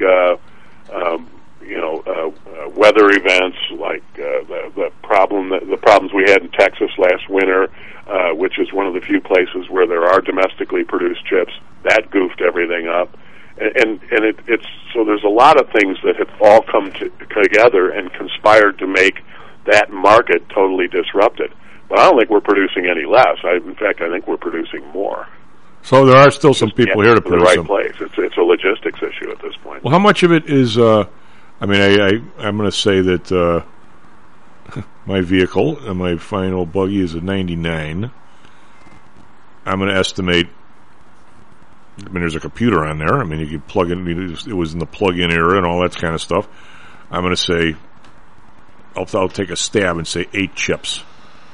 weather events, like the problems we had in Texas last winter, which is one of the few places where there are domestically produced chips. That goofed everything up, and it's so there's a lot of things that have all come together and conspired to make that market totally disrupted. But I don't think we're producing any less. In fact, I think we're producing more. So there are still some people here to the produce right them. place. It's a logistics issue at this point. Well, how much of it is? I'm going to say that my vehicle, my fine old buggy, is a '99. I'm going to estimate. I mean, there's a computer on there. I mean, you could plug in. It was in the plug-in era and all that kind of stuff. I'm going to say, I'll take a stab and say 8 chips.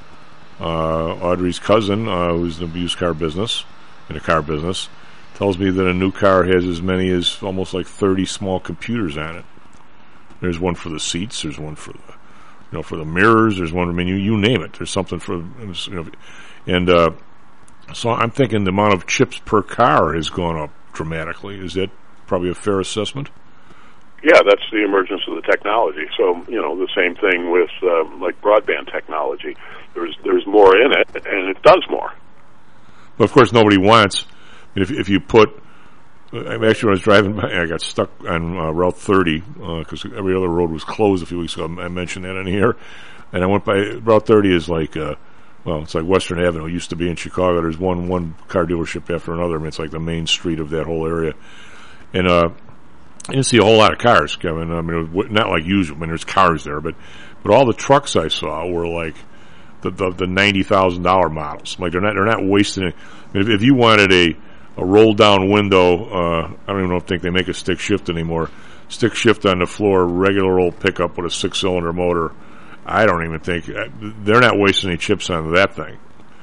Audrey's cousin, who's in the used car business, in the car business, tells me that a new car has as many as almost like 30 small computers on it. There's one for the seats. There's one for the, for the mirrors. There's one. I mean, you name it. There's something for, and so I'm thinking the amount of chips per car has gone up dramatically. Is that probably a fair assessment? Yeah, that's the emergence of the technology. So, the same thing with like broadband technology. There's more in it, and it does more. But of course, nobody wants. If you put, actually, when I was driving by, I got stuck on Route 30 because every other road was closed a few weeks ago. I mentioned that in here, and I went by Route 30 is like, it's like Western Avenue. It used to be in Chicago. There's one car dealership after another. I mean, it's like the main street of that whole area, and I didn't see a whole lot of cars, Kevin. I mean, it was not like usual. I mean, there's cars there, but all the trucks I saw were like the $90,000 models. Like they're not wasting it. I mean, if you wanted a roll down window, I don't even think they make a stick shift anymore. Stick shift on the floor, regular old pickup with a 6-cylinder motor. I don't even think they're not wasting any chips on that thing.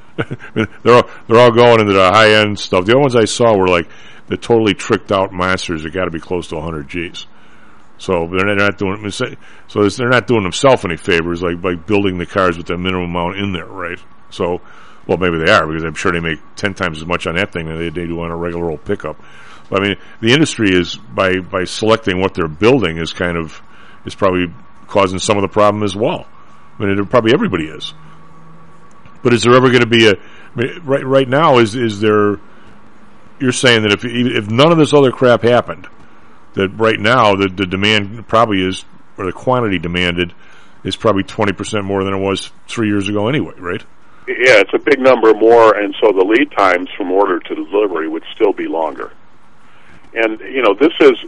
they're all going into the high end stuff. The other ones I saw were like the totally tricked out monsters that got to be close to 100 G's. So they're not doing they're not doing themselves any favors like building the cars with the minimum amount in there, right? So, well, maybe they are because I'm sure they make 10 times as much on that thing than they do on a regular old pickup. But I mean, the industry is by selecting what they're building is probably causing some of the problem as well. I mean, probably everybody is. But is there ever going to be right now? Is there? You're saying that if none of this other crap happened, that right now the demand probably is, or the quantity demanded is probably 20% more than it was 3 years ago anyway, right? Yeah, it's a big number more, and so the lead times from order to delivery would still be longer. And this is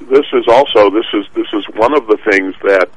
one of the things that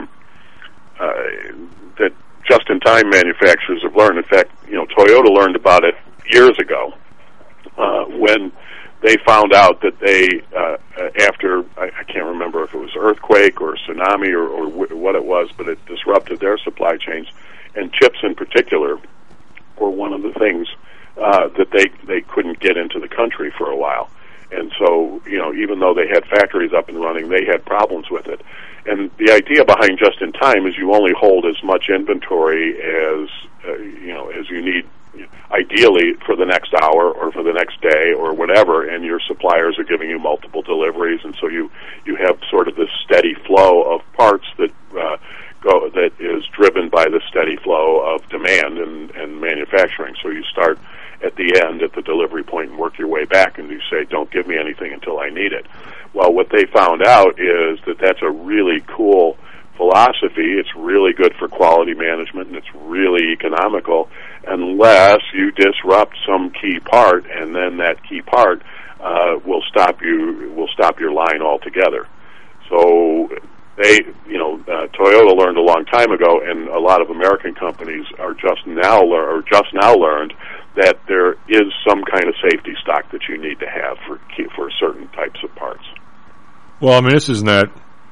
that just-in-time manufacturers have learned. In fact, Toyota learned about it years ago when they found out that they, after, I can't remember if it was earthquake or tsunami or what it was, but it disrupted their supply chains, and chips in particular were one of the things that they couldn't get into the country for a while. And so, even though they had factories up and running, they had problems with it. And the idea behind just-in-time is you only hold as much inventory as you need, ideally for the next hour or for the next day or whatever, and your suppliers are giving you multiple deliveries, and so you have sort of this steady flow of parts that is driven by the steady flow of demand and manufacturing. So you start at the end, at the delivery point, and work your way back, and you say, don't give me anything until I need it. Well, what they found out is that that's a really cool philosophy. It's really good for quality management, and it's really economical, unless you disrupt some key part, and then that key part will stop your line altogether. So Toyota learned a long time ago, and a lot of American companies are just now learned that there is some kind of safety stock that you need to have for certain types of parts. Well, I mean, this is not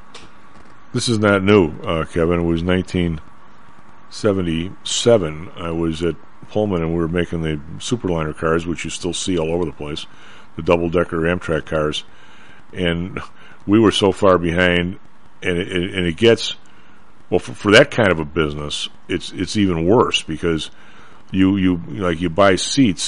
new, Kevin. It was 1977. I was at Pullman, and we were making the Superliner cars, which you still see all over the place, the double-decker Amtrak cars, and we were so far behind. And it gets, well, for that kind of a business, it's even worse because you buy seats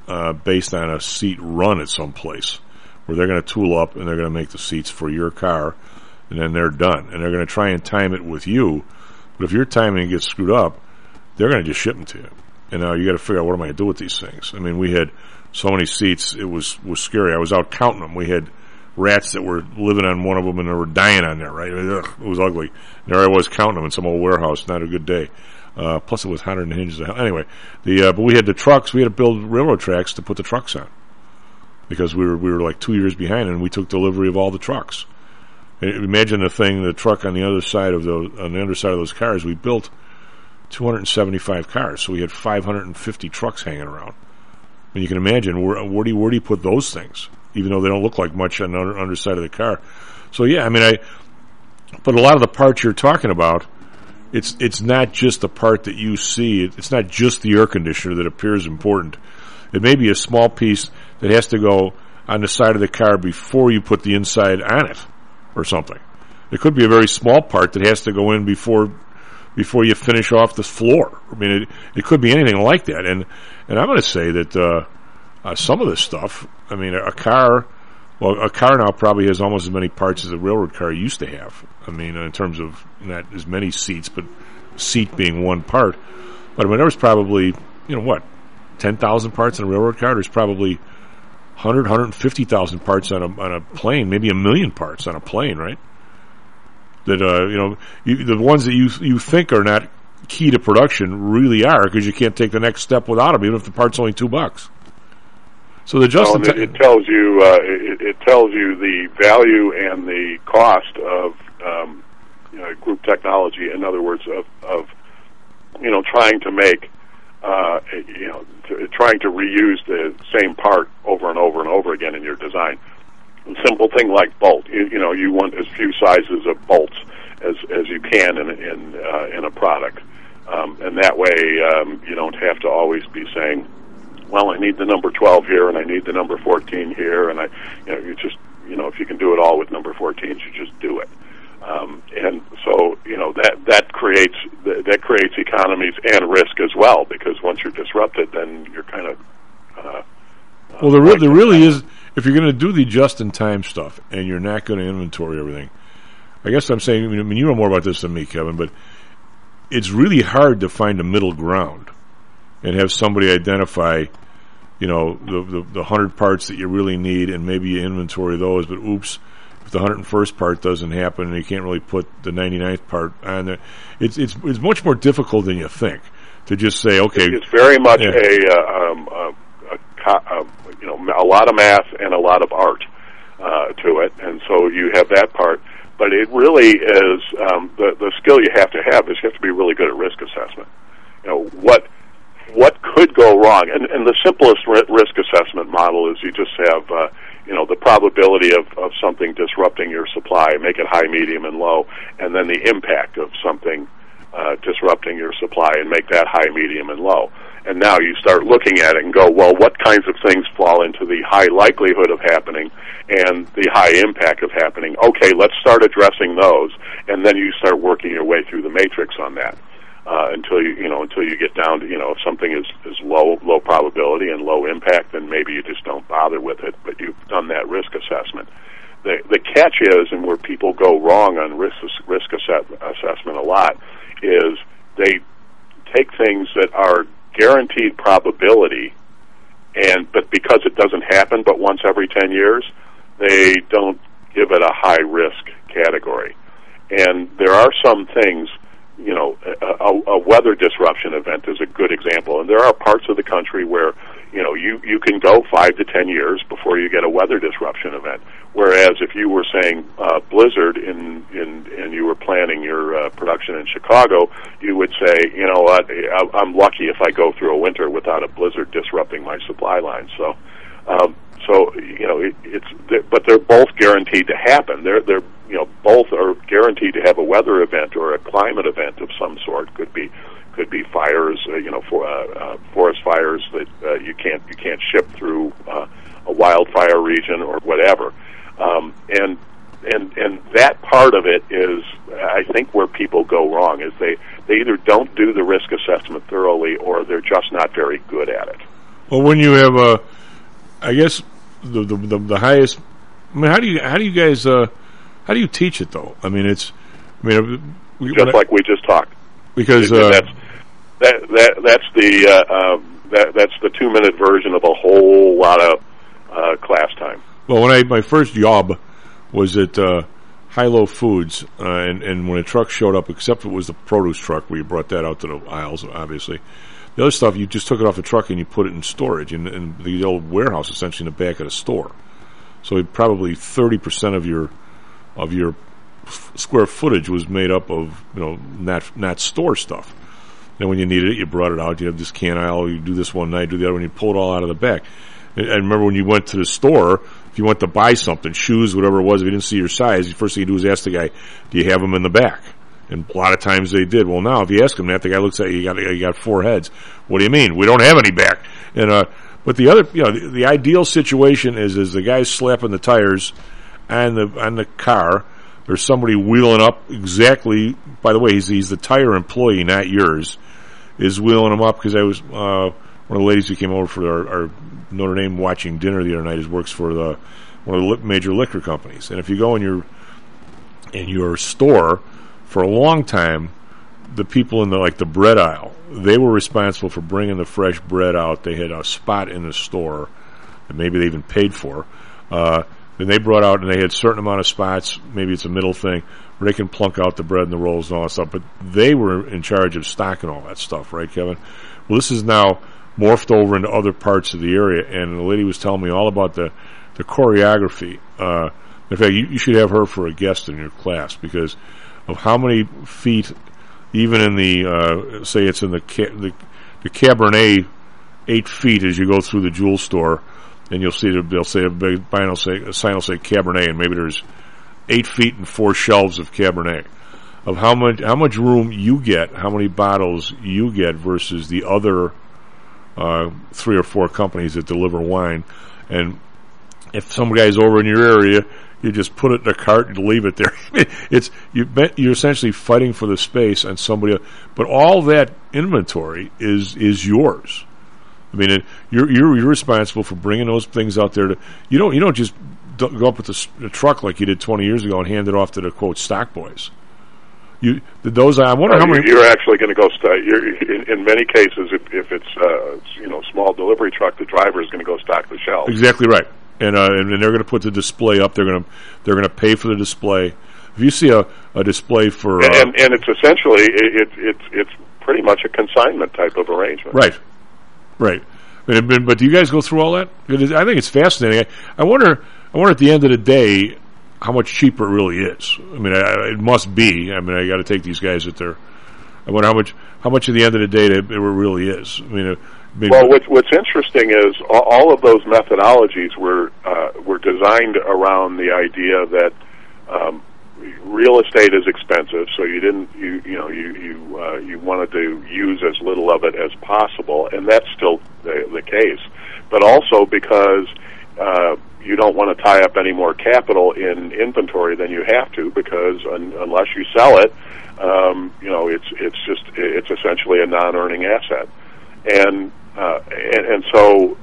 based on a seat run at some place where they're going to tool up and they're going to make the seats for your car, and then they're done. And they're going to try and time it with you. But if your timing gets screwed up, they're going to just ship them to you. And now you got to figure out, what am I going to do with these things? I mean, we had so many seats, it was scary. I was out counting them. We had rats that were living on one of them and they were dying on there, right? Ugh, it was ugly. And there I was counting them in some old warehouse. Not a good day. Plus it was hotter than the hinges of hell. Anyway, but we had the trucks. We had to build railroad tracks to put the trucks on because we were like 2 years behind, and we took delivery of all the trucks. And imagine the truck on the underside of those cars. We built 275 cars, so we had 550 trucks hanging around. And you can imagine where do you put those things, even though they don't look like much on the underside of the car. So yeah, I mean, but a lot of the parts you're talking about, it's not just the part that you see. It's not just the air conditioner that appears important. It may be a small piece that has to go on the side of the car before you put the inside on it, or something. It could be a very small part that has to go in before you finish off the floor. I mean, it could be anything like that. And I'm going to say that some of this stuff, I mean, a car now probably has almost as many parts as a railroad car used to have. I mean, in terms of not as many seats, but seat being one part. But I mean, there was probably, 10,000 parts in a railroad car. There's probably 150,000 parts on a plane, maybe 1 million parts on a plane, right? That the ones that you think are not key to production really are, because you can't take the next step without them, even if the part's only $2. So the it tells you it tells you the value and the cost of group technology. In other words, of trying to make trying to reuse the same part over and over and over again in your design. A simple thing like bolt. You want as few sizes of bolts as you can in a product, and that way you don't have to always be saying, well, I need the number 12 here and I need the number 14 here, and you just if you can do it all with number 14, you just do it. And so that creates economies and risk as well, because once you're disrupted, then you're kind of well, there really is. If you're going to do the just-in-time stuff and you're not going to inventory everything, I guess I'm saying, I mean, you know more about this than me, Kevin, but it's really hard to find a middle ground and have somebody identify, the 100 parts that you really need, and maybe you inventory those, but oops, if the 101st part doesn't happen and you can't really put the 99th part on there, it's much more difficult than you think to just say, okay. It's very much a lot of math and a lot of art to it, and so you have that part. But it really is the skill you have to have is you have to be really good at risk assessment. What could go wrong, and the simplest risk assessment model is you just have the probability of something disrupting your supply, make it high, medium, and low, and then the impact of something disrupting your supply, and make that high, medium, and low. And now you start looking at it and go, well, what kinds of things fall into the high likelihood of happening and the high impact of happening? Okay, let's start addressing those, and then you start working your way through the matrix on that until you get down to if something is low probability and low impact, then maybe you just don't bother with it, but you've done that risk assessment. The catch is, and where people go wrong on risk assessment a lot, is they take things that are guaranteed probability, but because it doesn't happen but once every 10 years, they don't give it a high risk category. And there are some things, a weather disruption event is a good example, and there are parts of the country where you can go 5 to 10 years before you get a weather disruption event. Whereas if you were saying blizzard and you were planning your production in Chicago, you would say, you know what, I'm lucky if I go through a winter without a blizzard disrupting my supply line. So but they're both guaranteed to happen. They're both are guaranteed to have a weather event or a climate event of some sort. Could be fires, forest fires that you can't ship through a wildfire region or whatever. And that part of it is, I think, where people go wrong, is they either don't do the risk assessment thoroughly or they're just not very good at it. Well, when you have I guess the highest. I mean, how do you guys how do you teach it though? I mean, just like we just talked. Because that's the 2-minute version of a whole lot of class time. Well, my first job was at High-Low Foods, and when a truck showed up, except it was the produce truck, we brought that out to the aisles, obviously. The other stuff, you just took it off the truck and you put it in storage in the old warehouse, essentially in the back of the store. So probably 30% of your square footage was made up of not store stuff. And when you needed it, you brought it out. You have this can aisle. You do this one night, do the other one. You pull it all out of the back. And remember when you went to the store, if you went to buy something, shoes, whatever it was, if you didn't see your size, the first thing you do is ask the guy, "Do you have them in the back?" And a lot of times they did. Well, now if you ask him that, the guy looks at you. You got 4 heads. What do you mean? We don't have any back. And but the other, the ideal situation is the guy's slapping the tires on the car. There's somebody wheeling up exactly. By the way, he's the tire employee, not yours. Is wheeling them up because I was one of the ladies who came over for our Notre Dame watching dinner the other night. Works for one of the major liquor companies. And if you go in your store, for a long time, the people in the bread aisle, they were responsible for bringing the fresh bread out. They had a spot in the store that maybe they even paid for. Then they brought out, and they had a certain amount of spots, maybe it's a middle thing, where they can plunk out the bread and the rolls and all that stuff. But they were in charge of stocking all that stuff, right, Kevin? Well, this is now morphed over into other parts of the area, and the lady was telling me all about the choreography. In fact, you should have her for a guest in your class because of how many feet, even in the, say it's in the Cabernet, 8 feet as you go through the jewel store, and you'll see they'll say a big sign will say Cabernet, and maybe there's 8 feet and 4 shelves of Cabernet. Of how much room you get, how many bottles you get versus the other 3 or 4 companies that deliver wine. And if some guy's over in your area, you just put it in a cart and leave it there. You're essentially fighting for the space on somebody else. But all that inventory is yours. I mean, you're responsible for bringing those things out there. You don't just go up with the truck like you did 20 years ago and hand it off to the quote stock boys. I wonder how many. You're actually going to go. In many cases, if it's small delivery truck, the driver is going to go stock the shelves. Exactly right, and they're going to put the display up. They're going to pay for the display. If you see a display for and it's essentially it's pretty much a consignment type of arrangement. Right. But do you guys go through all that? I think it's fascinating. I wonder at the end of the day how much cheaper it really is. I mean, it must be. I mean, I got to take these guys at their. I wonder how much at the end of the day it really is. Well, what's interesting is all of those methodologies were designed around the idea that real estate is expensive, so you wanted to use as little of it as possible, and that's still the case. But also because you don't want to tie up any more capital in inventory than you have to, because unless you sell it, it's essentially a non-earning asset, and so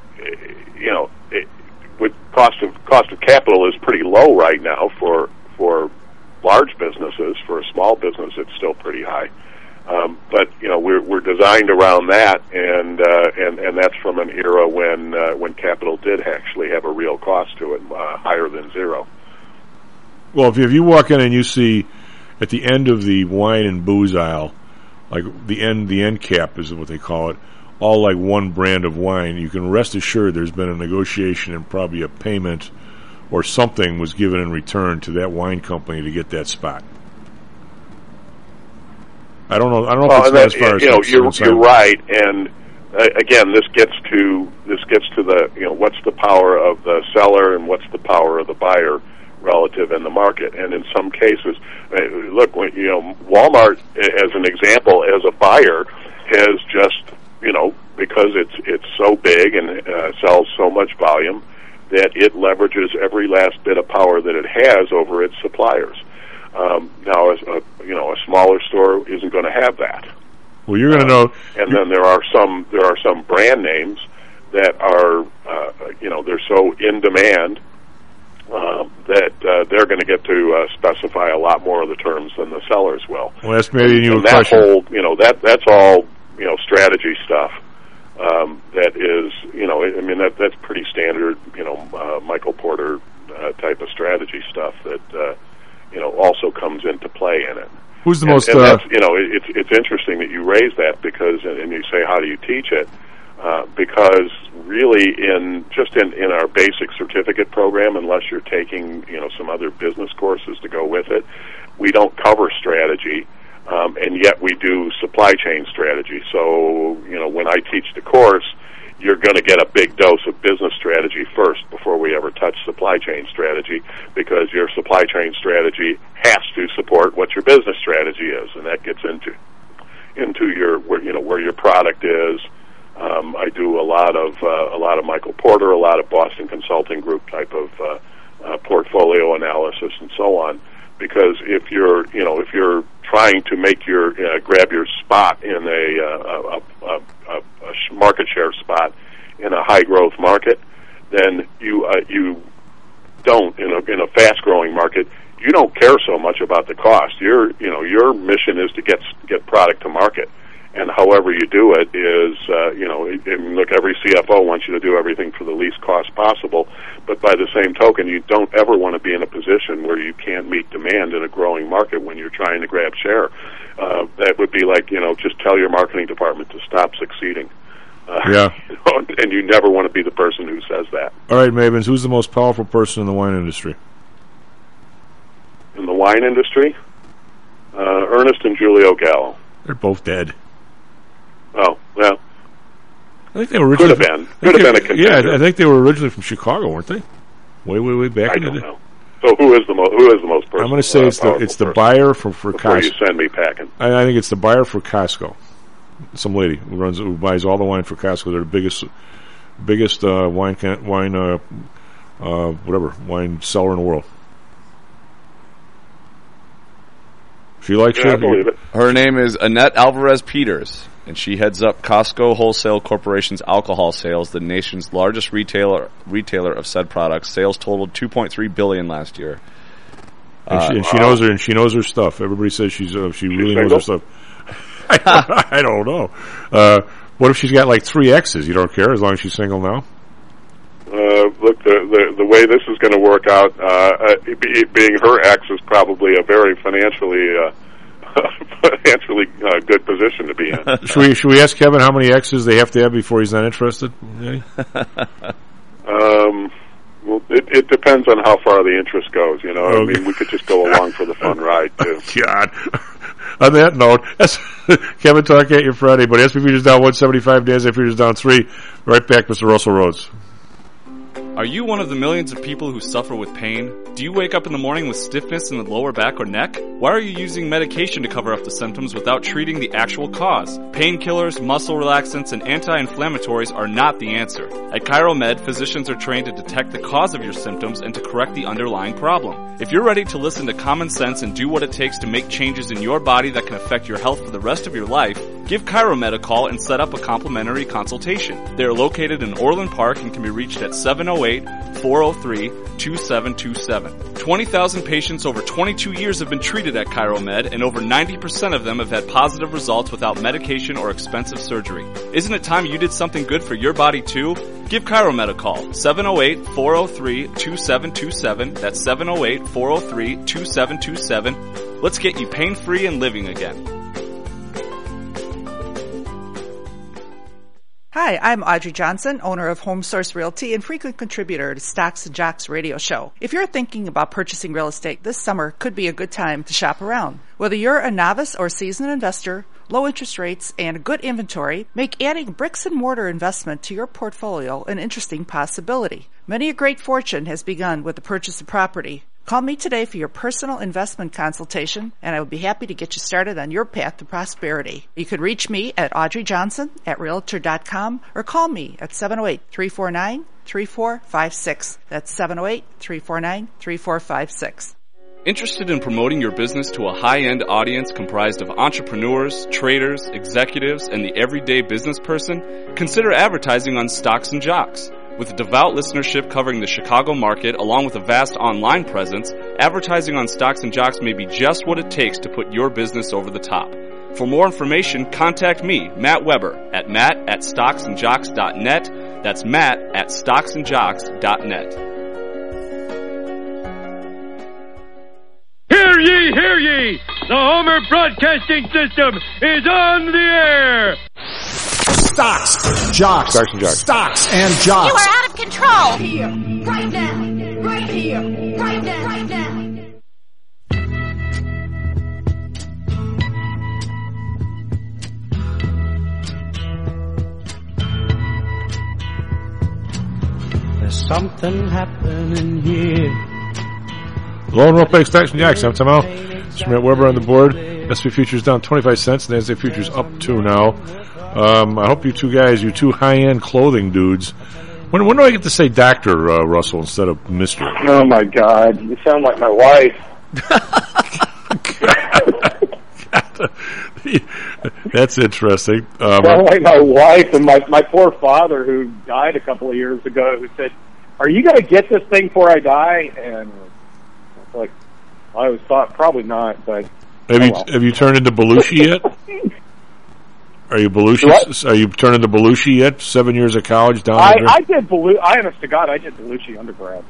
with cost of capital is pretty low right now for large businesses. For a small business, it's still pretty high. But we're designed around that, and that's from an era when capital did actually have a real cost to it, higher than zero. Well, if you walk in and you see at the end of the wine and booze aisle, like the end cap is what they call it, all like one brand of wine, you can rest assured there's been a negotiation and probably a payment or something was given in return to that wine company to get that spot. I don't know if it's as far as you're right, and again, this gets to the what's the power of the seller and what's the power of the buyer relative in the market. And in some cases, look, Walmart, as an example, as a buyer, has just because it's so big and sells so much volume that it leverages every last bit of power that it has over its suppliers. Now, a smaller store isn't going to have that. Well, you're going to know, and then there are some brand names that are, they're so in demand that they're going to get to specify a lot more of the terms than the sellers will. Well, that's maybe a new that question. whole, that's all, strategy stuff. That is, that's pretty standard, Michael Porter type of strategy stuff that, also comes into play in it. Who's the most? And that's, it's interesting that you raise that because, and you say, how do you teach it? Because really, in our basic certificate program, unless you're taking, some other business courses to go with it, we don't cover strategy. And yet we do supply chain strategy. So, when I teach the course, you're going to get a big dose of business strategy first before we ever touch supply chain strategy, because your supply chain strategy has to support what your business strategy is, and that gets into your where your product is. I do a lot of Michael Porter, a lot of Boston Consulting Group type of portfolio analysis, and so on. Because if you're trying to make grab your spot in a market share spot in a high growth market, then you don't in a fast growing market. You don't care so much about the cost. Your mission is to get product to market, and however you do it is look, every CFO wants you to do everything for the least cost possible. But by the same token, you don't ever want to be in a position where you can't meet demand in a growing market when you're trying to grab share. That would be like, just tell your marketing department to stop succeeding. And you never want to be the person who says that. All right, Mavens, who's the most powerful person in the wine industry? In the wine industry? Ernest and Julio Gallo. They're both dead. Oh, well. I think they were originally could have been a contender. Yeah, I think they were originally from Chicago, weren't they? Way back in the day. I don't know. So who is the most person? I'm going to say it's the buyer for Costco. Before you send me packing. I think it's the buyer for Costco. Some lady who buys all the wine for Costco. They're the biggest wine seller in the world. She likes it. I believe it. Her name is Annette Alvarez Peters, and she heads up Costco Wholesale Corporation's alcohol sales, the nation's largest retailer of said products. Sales totaled $2.3 billion last year. And she knows her stuff. Everybody says she really knows her stuff. I don't know. What if she's got like 3 exes? You don't care as long as she's single now? Look, the way this is going to work out, being her ex is probably a very financially good position to be in. Should we ask Kevin how many exes they have to have before he's not interested? Well, it depends on how far the interest goes. I mean, we could just go along for the fun ride too. God. On that note, Kevin Talk at you Friday, but S&P Futures down 175, NASDAQ Futures down 3. Right back, Mr. Russell Rhodes. Are you one of the millions of people who suffer with pain? Do you wake up in the morning with stiffness in the lower back or neck? Why are you using medication to cover up the symptoms without treating the actual cause? Painkillers, muscle relaxants, and anti-inflammatories are not the answer. At ChiroMed, physicians are trained to detect the cause of your symptoms and to correct the underlying problem. If you're ready to listen to common sense and do what it takes to make changes in your body that can affect your health for the rest of your life, give ChiroMed a call and set up a complimentary consultation. They are located in Orland Park and can be reached at 708-403-2727. 20,000 patients over 22 years have been treated at ChiroMed, and over 90% of them have had positive results without medication or expensive surgery. Isn't it time you did something good for your body too? Give ChiroMed a call, 708-403-2727. That's 708-403-2727. Let's get you pain-free and living again. Hi, I'm Audrey Johnson, owner of Home Source Realty and frequent contributor to Stocks and Jocks radio show. If you're thinking about purchasing real estate, this summer could be a good time to shop around. Whether you're a novice or seasoned investor, low interest rates and good inventory make adding bricks and mortar investment to your portfolio an interesting possibility. Many a great fortune has begun with the purchase of property. Call me today for your personal investment consultation, and I would be happy to get you started on your path to prosperity. You can reach me at audreyjohnson@realtor.com or call me at 708-349-3456. That's 708-349-3456. Interested in promoting your business to a high-end audience comprised of entrepreneurs, traders, executives, and the everyday business person? Consider advertising on Stocks and Jocks. With a devout listenership covering the Chicago market along with a vast online presence, advertising on Stocks and Jocks may be just what it takes to put your business over the top. For more information, contact me, Matt Weber, at matt@stocksandjocks.net. That's matt@stocksandjocks.net. Hear ye, hear ye! The Homer Broadcasting System is on the air! Stocks, jocks, Stocks and Jocks. Stocks and Jocks. You are out of control! Here, right now, right here, right now, right now. There's something happening here. Lone Wolf Bank Stocks and Jocks. I'm Tom Al. Mr. Matt Weber on the board. S&P futures down 25 cents. And NASDAQ futures up 2 now. I hope you two guys, you two high-end clothing dudes. When do I get to say Dr. Russell instead of Mr.? Oh my God, you sound like my wife. That's interesting. Sound like my wife and my poor father who died a couple of years ago, who said, "Are you going to get this thing before I die?" And it's like, I always thought probably not, but have you turned into Belushi yet? Are you Belushi? What? Are you turned into Belushi yet? 7 years of college down there? I did Belushi. Honest to God, I did Belushi undergrad.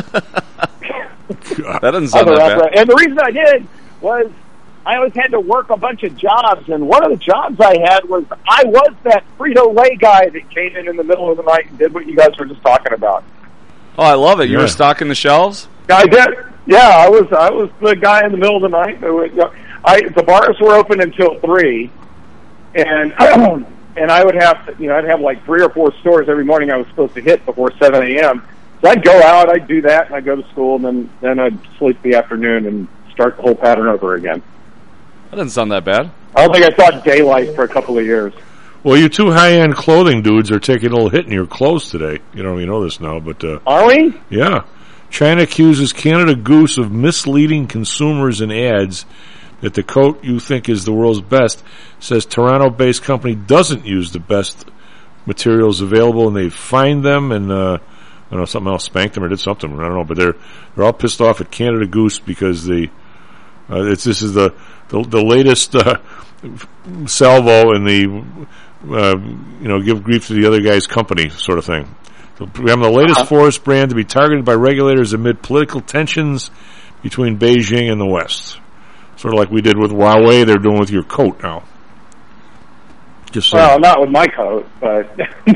That doesn't sound that bad. And the reason I did was I always had to work a bunch of jobs, and one of the jobs I had was I was that Frito-Lay guy that came in the middle of the night and did what you guys were just talking about. Oh, I love it. You were stocking the shelves? I did. Yeah, I was the guy in the middle of the night. The bars were open until 3, and I would have to, I'd have like 3 or 4 stores every morning I was supposed to hit before 7 a.m. So I'd go out, I'd do that, and I'd go to school, and then I'd sleep the afternoon and start the whole pattern over again. That doesn't sound that bad. I don't think I saw daylight for a couple of years. Well, you two high-end clothing dudes are taking a little hit in your clothes today. You know this now, but... Are we? Yeah. China accuses Canada Goose of misleading consumers in ads that the coat you think is the world's best says Toronto-based company doesn't use the best materials available, and they fined them and I don't know, something else, spanked them or did something. I don't know, but they're all pissed off at Canada Goose because this is the latest salvo in the give grief to the other guy's company sort of thing. So we have the latest forest brand to be targeted by regulators amid political tensions between Beijing and the West. Sort of like we did with Huawei, they're doing with your coat now. Well, not with my coat, but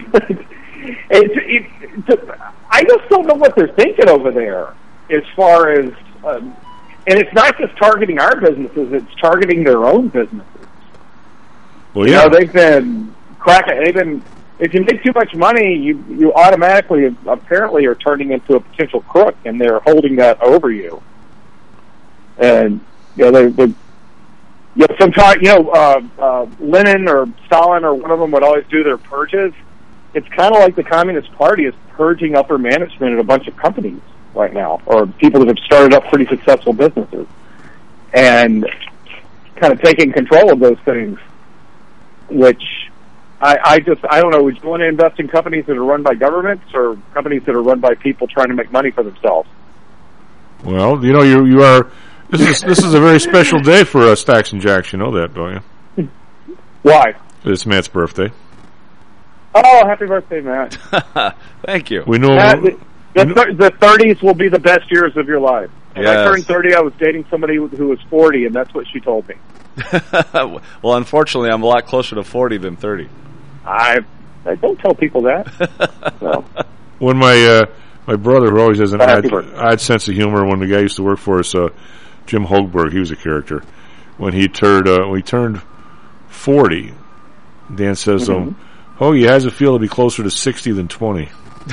I just don't know what they're thinking over there as far as, and it's not just targeting our businesses, it's targeting their own businesses. Well, yeah. They've been cracking, if you make too much money, you automatically, apparently, are turning into a potential crook, and they're holding that over you. And, sometimes, Lenin or Stalin or one of them would always do their purges. It's kind of like the Communist Party is purging upper management at a bunch of companies right now, or people that have started up pretty successful businesses, and kind of taking control of those things, which I don't know, would you want to invest in companies that are run by governments or companies that are run by people trying to make money for themselves? Well, you are... This is a very special day for Stocks and Jocks. You know that, don't you? Why? It's Matt's birthday. Oh, happy birthday, Matt! Thank you. We know Matt, the 30s will be the best years of your life. When I turned 30, I was dating somebody who was 40, and that's what she told me. Well, unfortunately, I'm a lot closer to 40 than 30. I don't tell people that. No. When my brother, who always has an odd sense of humor, when the guy used to work for us, Jim Hogberg, he was a character. When he turned 40, Dan says, Hoagie, how does it feel to be closer to 60 than 20?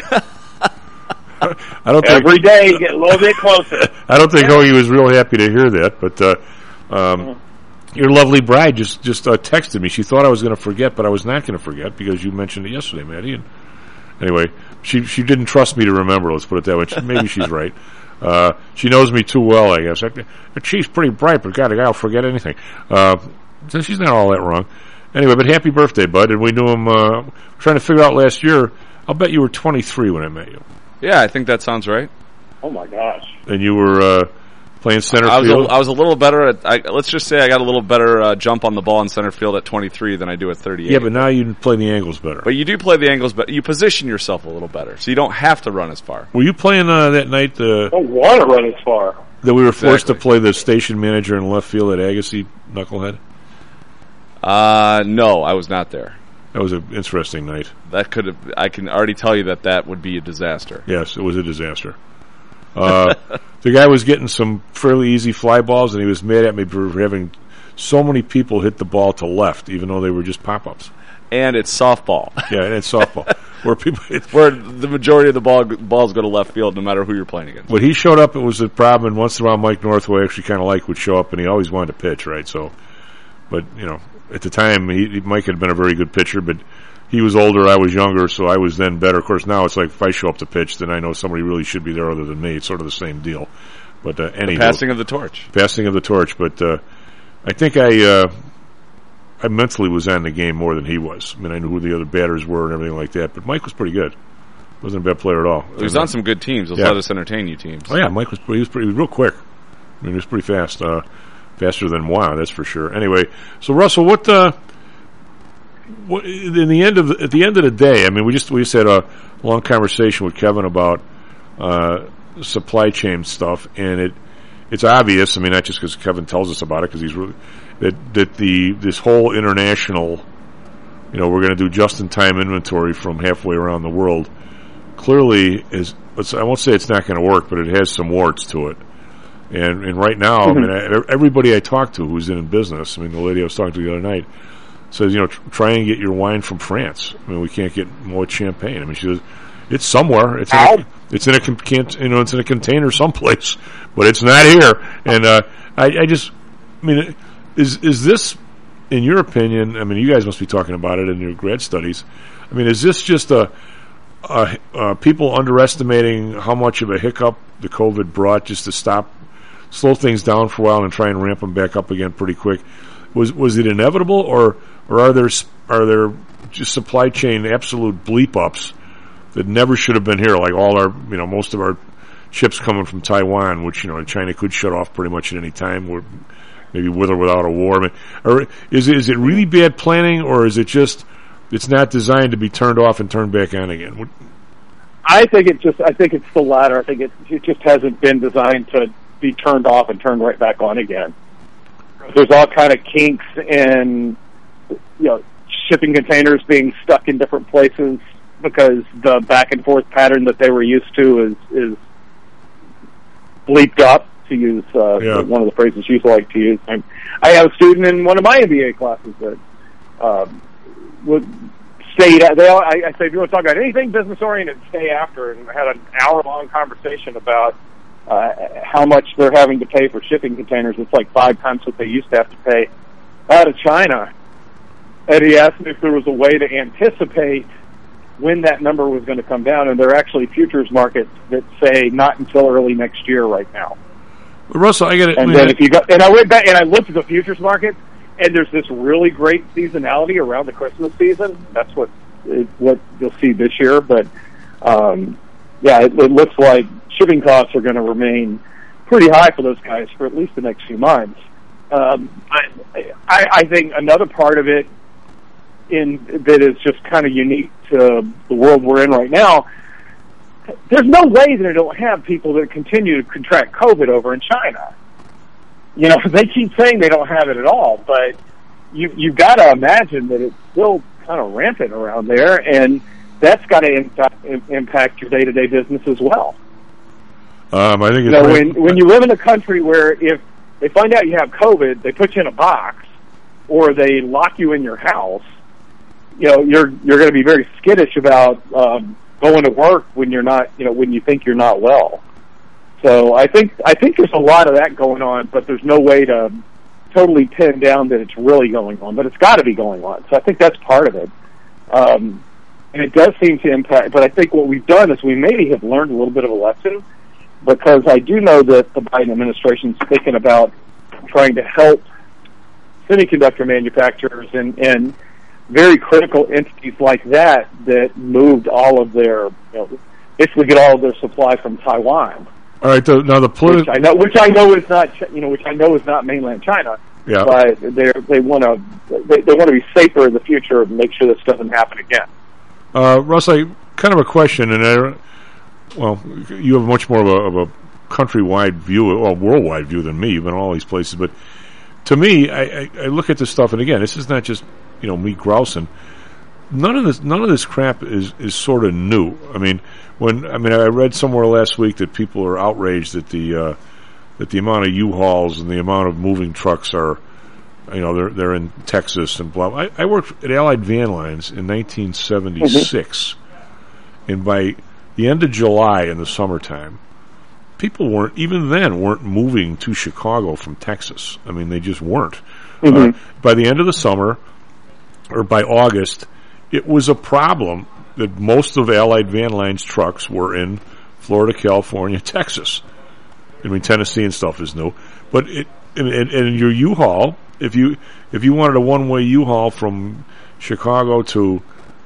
Every day you get a little bit closer. I don't think Hoagie was real happy to hear that, but your lovely bride just texted me. She thought I was going to forget, but I was not going to forget because you mentioned it yesterday, Maddie. And anyway, she didn't trust me to remember. Let's put it that way. Maybe she's right. She knows me too well, I guess. She's pretty bright, but God, the guy will forget anything. So she's not all that wrong. Anyway, but happy birthday, bud. And we knew him, trying to figure out last year. I'll bet you were 23 when I met you. Yeah, I think that sounds right. Oh, my gosh. And you were playing center field? I was a little better at, let's just say I got a little better jump on the ball in center field at 23 than I do at 38. Yeah, but now you play the angles better. But you do play the angles better. You position yourself a little better, so you don't have to run as far. Were you playing that night? I don't want to run as far. That we were forced to play the station manager in left field at Agassi, Knucklehead? No, I was not there. That was an interesting night. That could have. I can already tell you that would be a disaster. Yes, it was a disaster. The guy was getting some fairly easy fly balls, and he was mad at me for having so many people hit the ball to left, even though they were just pop-ups. And it's softball. Yeah, and it's softball, where the majority of the balls go to left field, no matter who you're playing against. When he showed up, it was a problem. And once in a while, Mike North, who I actually kind of like, would show up, and he always wanted to pitch, right? So, but at the time, Mike had been a very good pitcher, but he was older, I was younger, so I was then better. Of course, now it's like if I show up to pitch, then I know somebody really should be there other than me. It's sort of the same deal. But anyway, passing of the torch. Passing of the torch. But I think I mentally was on the game more than he was. I mean, I knew who the other batters were and everything like that. But Mike was pretty good. Wasn't a bad player at all. He was on some good teams. Those Let Us Entertain You teams. Oh yeah, Mike was he was real quick. I mean, he was pretty fast. Faster than moi, that's for sure. Anyway, so Russell, what in the end of at the end of the day, I mean, we just had a long conversation with Kevin about supply chain stuff, and it's obvious. I mean, not just because Kevin tells us about it, because he's really this whole international, we're going to do just-in-time inventory from halfway around the world. Clearly, I won't say it's not going to work, but it has some warts to it. And right now, I mean, everybody I talk to who's in business, I mean, the lady I was talking to the other night says, try and get your wine from France. I mean, we can't get Moet Champagne. I mean, she says, it's somewhere. It's in a container someplace, but it's not here. And I mean, is this, in your opinion? I mean, you guys must be talking about it in your grad studies. I mean, is this just people underestimating how much of a hiccup the COVID brought, just to slow things down for a while and try and ramp them back up again pretty quick? Was it inevitable, or are there just supply chain absolute bleep ups that never should have been here? Like all our, most of our ships coming from Taiwan, which China could shut off pretty much at any time, or maybe with or without a war. I mean, or is it really bad planning, or is it just it's not designed to be turned off and turned back on again? I think it's the latter. I think it just hasn't been designed to be turned off and turned right back on again. There's all kind of kinks in, shipping containers being stuck in different places because the back and forth pattern that they were used to is bleeped up, to use one of the phrases you like to use. I have a student in one of my MBA classes that would stay. I say, if you want to talk about anything business oriented, stay after, and had an hour-long conversation about how much they're having to pay for shipping containers. It's like 5 times what they used to have to pay out of China. And he asked me if there was a way to anticipate when that number was going to come down, and there are actually futures markets that say not until early next year right now. Russell, I get it. And then if you go, and I went back and I looked at the futures market, and there's this really great seasonality around the Christmas season. That's what you'll see this year. But it looks like shipping costs are going to remain pretty high for those guys for at least the next few months. I think another part of it that is just kind of unique to the world we're in right now. There's no way that they don't have people that continue to contract COVID over in China. They keep saying they don't have it at all, but you've got to imagine that it's still kind of rampant around there, and that's got to impact your day-to-day business as well. I think it's when you live in a country where if they find out you have COVID, they put you in a box or they lock you in your house, you're going to be very skittish about going to work when you're not, when you think you're not well. So I think there's a lot of that going on, but there's no way to totally pin down that it's really going on, but it's got to be going on. So I think that's part of it. And it does seem to impact, but I think what we've done is we maybe have learned a little bit of a lesson because I do know that the Biden administration is thinking about trying to help semiconductor manufacturers and very critical entities like that moved all of their, basically get all of their supply from Taiwan. All right. Now the which I know is not mainland China. Yeah. But they want to be safer in the future and make sure this doesn't happen again. Russ, kind of a question, and you have much more of a countrywide view, or worldwide view than me. You've been in all these places, but to me, I look at this stuff, and again, this is not just me grousing. None of this crap is sort of new. I mean, I read somewhere last week that people are outraged at the amount of U-Hauls and the amount of moving trucks are, they're in Texas and blah. I worked at Allied Van Lines in 1976, and by the end of July in the summertime, people weren't moving to Chicago from Texas. I mean, they just weren't. By the end of the summer, or by August, it was a problem that most of Allied Van Lines trucks were in Florida, California, Texas. I mean, Tennessee and stuff is new, but and your U-Haul, if you wanted a one-way U-Haul from Chicago to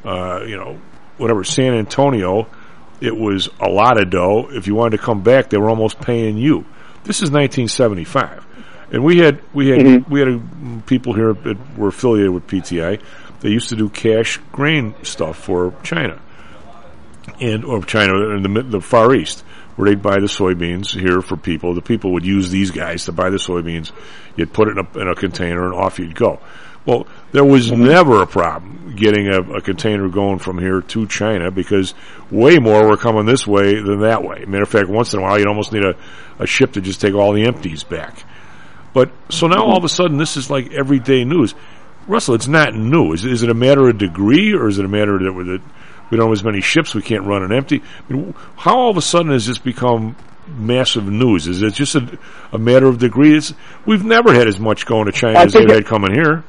San Antonio, it was a lot of dough. If you wanted to come back, they were almost paying you. This is 1975, and we had people here that were affiliated with PTI. They used to do cash grain stuff for China and the Far East, where they'd buy the soybeans here for people. The people would use these guys to buy the soybeans. You'd put it in a container, and off you'd go. Well, there was never a problem getting a container going from here to China, because way more were coming this way than that way. Matter of fact, once in a while, you'd almost need a ship to just take all the empties back. But so now all of a sudden, this is like everyday news. Russell, it's not new. Is it a matter of degree, or is it a matter that we don't have as many ships, we can't run an empty? I mean, how all of a sudden has this become massive news? Is it just a matter of degree? We've never had as much going to China as they've had coming here.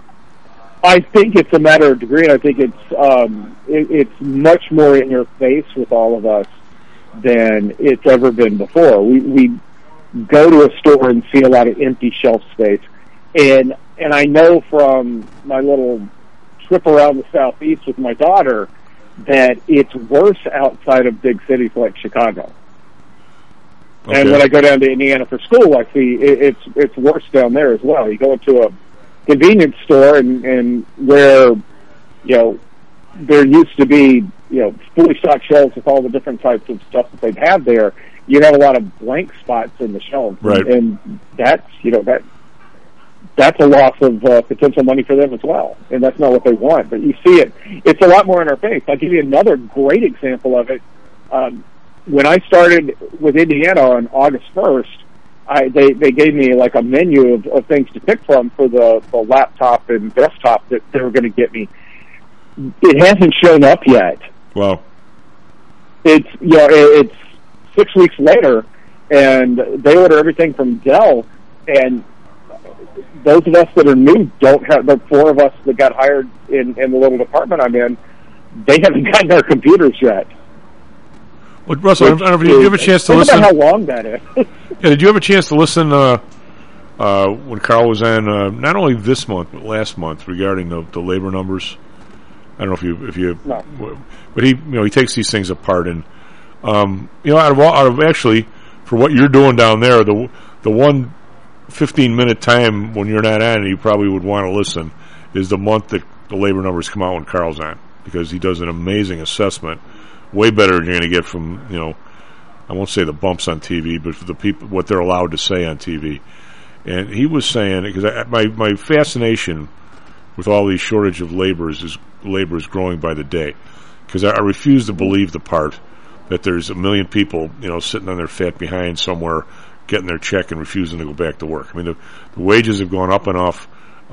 I think it's a matter of degree, and I think it's much more in your face with all of us than it's ever been before. We go to a store and see a lot of empty shelf space, and I know from my little trip around the Southeast with my daughter that it's worse outside of big cities like Chicago. Okay. And when I go down to Indiana for school, I see it's worse down there as well. You go into a convenience store and where, there used to be, fully stocked shelves with all the different types of stuff that they'd have there, you have a lot of blank spots in the shelves. Right. And that's, that's a loss of potential money for them as well. And that's not what they want. But you see it's a lot more in our face. I'll give you another great example of it. When I started with Indiana on August 1st, they gave me like a menu of things to pick from for the laptop and desktop that they were going to get me. It hasn't shown up yet. Wow. It's 6 weeks later, and they order everything from Dell, and those of us that are new don't have, the four of us that got hired in the little department I'm in, they haven't gotten our computers yet. Well, Russell, I don't know if you have a chance to listen. Think about how long that is. Yeah, did you have a chance to listen when Carl was on, not only this month, but last month, regarding the labor numbers? I don't know if you no. But he takes these things apart, and out of actually, for what you're doing down there, the one 15-minute time when you're not on, and you probably would want to listen, is the month that the labor numbers come out when Carl's on, because he does an amazing assessment, way better than you're going to get from, I won't say the bumps on TV, but for the people, what they're allowed to say on TV. And he was saying, because my fascination with all these shortage of labor is growing by the day, because I refuse to believe the part that there's 1 million people, sitting on their fat behind somewhere, getting their check and refusing to go back to work. I mean, the wages have gone up and off.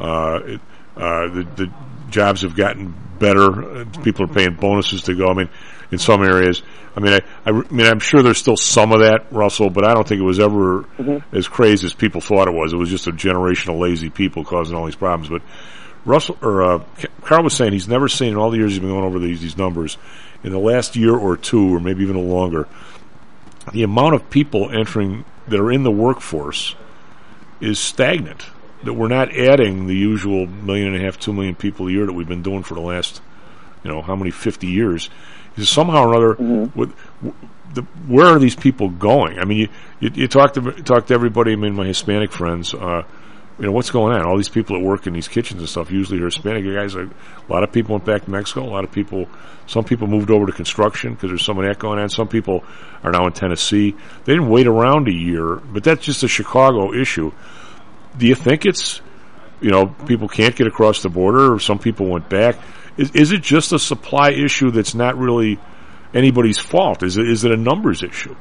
The jobs have gotten better. People are paying bonuses to go. I mean, in some areas. I mean, I'm sure there's still some of that, Russell, but I don't think it was ever as crazy as people thought it was. It was just a generation of lazy people causing all these problems. But Carl was saying he's never seen, in all the years he's been going over these numbers, in the last year or two, or maybe even longer, the amount of people entering that are in the workforce is stagnant. That we're not adding the usual 1.5 million, 2 million people a year that we've been doing for the last, how many 50 years. Is somehow or other, where are these people going? I mean, you talk to everybody. I mean, my Hispanic friends. What's going on? All these people that work in these kitchens and stuff usually are Hispanic guys. A lot of people went back to Mexico. Some people moved over to construction because there's some of that going on. Some people are now in Tennessee. They didn't wait around a year, but that's just a Chicago issue. Do you think it's, people can't get across the border, or some people went back? Is it just a supply issue that's not really anybody's fault? Is it a numbers issue?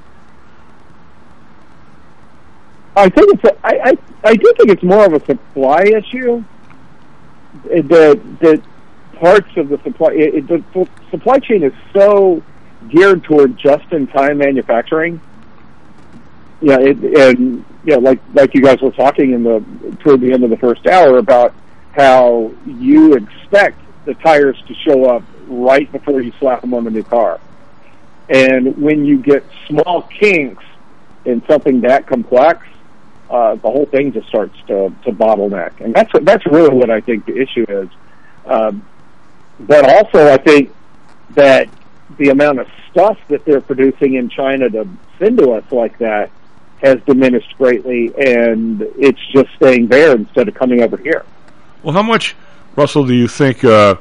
I think I do think it's more of a supply issue. The parts of the supply, the supply chain is so geared toward just-in-time manufacturing. Like you guys were talking toward the end of the first hour about how you expect the tires to show up right before you slap them on the new car, and when you get small kinks in something that complex, the whole thing just starts to bottleneck, and that's really what I think the issue is. But also, I think that the amount of stuff that they're producing in China to send to us like that has diminished greatly, and it's just staying there instead of coming over here. Well, how much, Russell, do you think the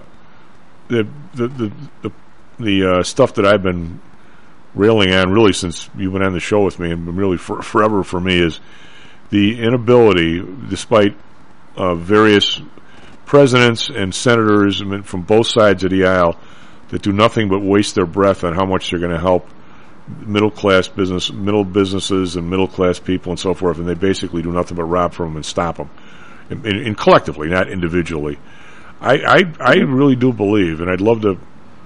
stuff that I've been railing on really since you've been on the show with me, and really forever for me, is the inability, despite various presidents and senators from both sides of the aisle that do nothing but waste their breath on how much they're going to help middle businesses and middle class people and so forth, and they basically do nothing but rob from them and stop them, and collectively, not individually. I really do believe, and I'd love to,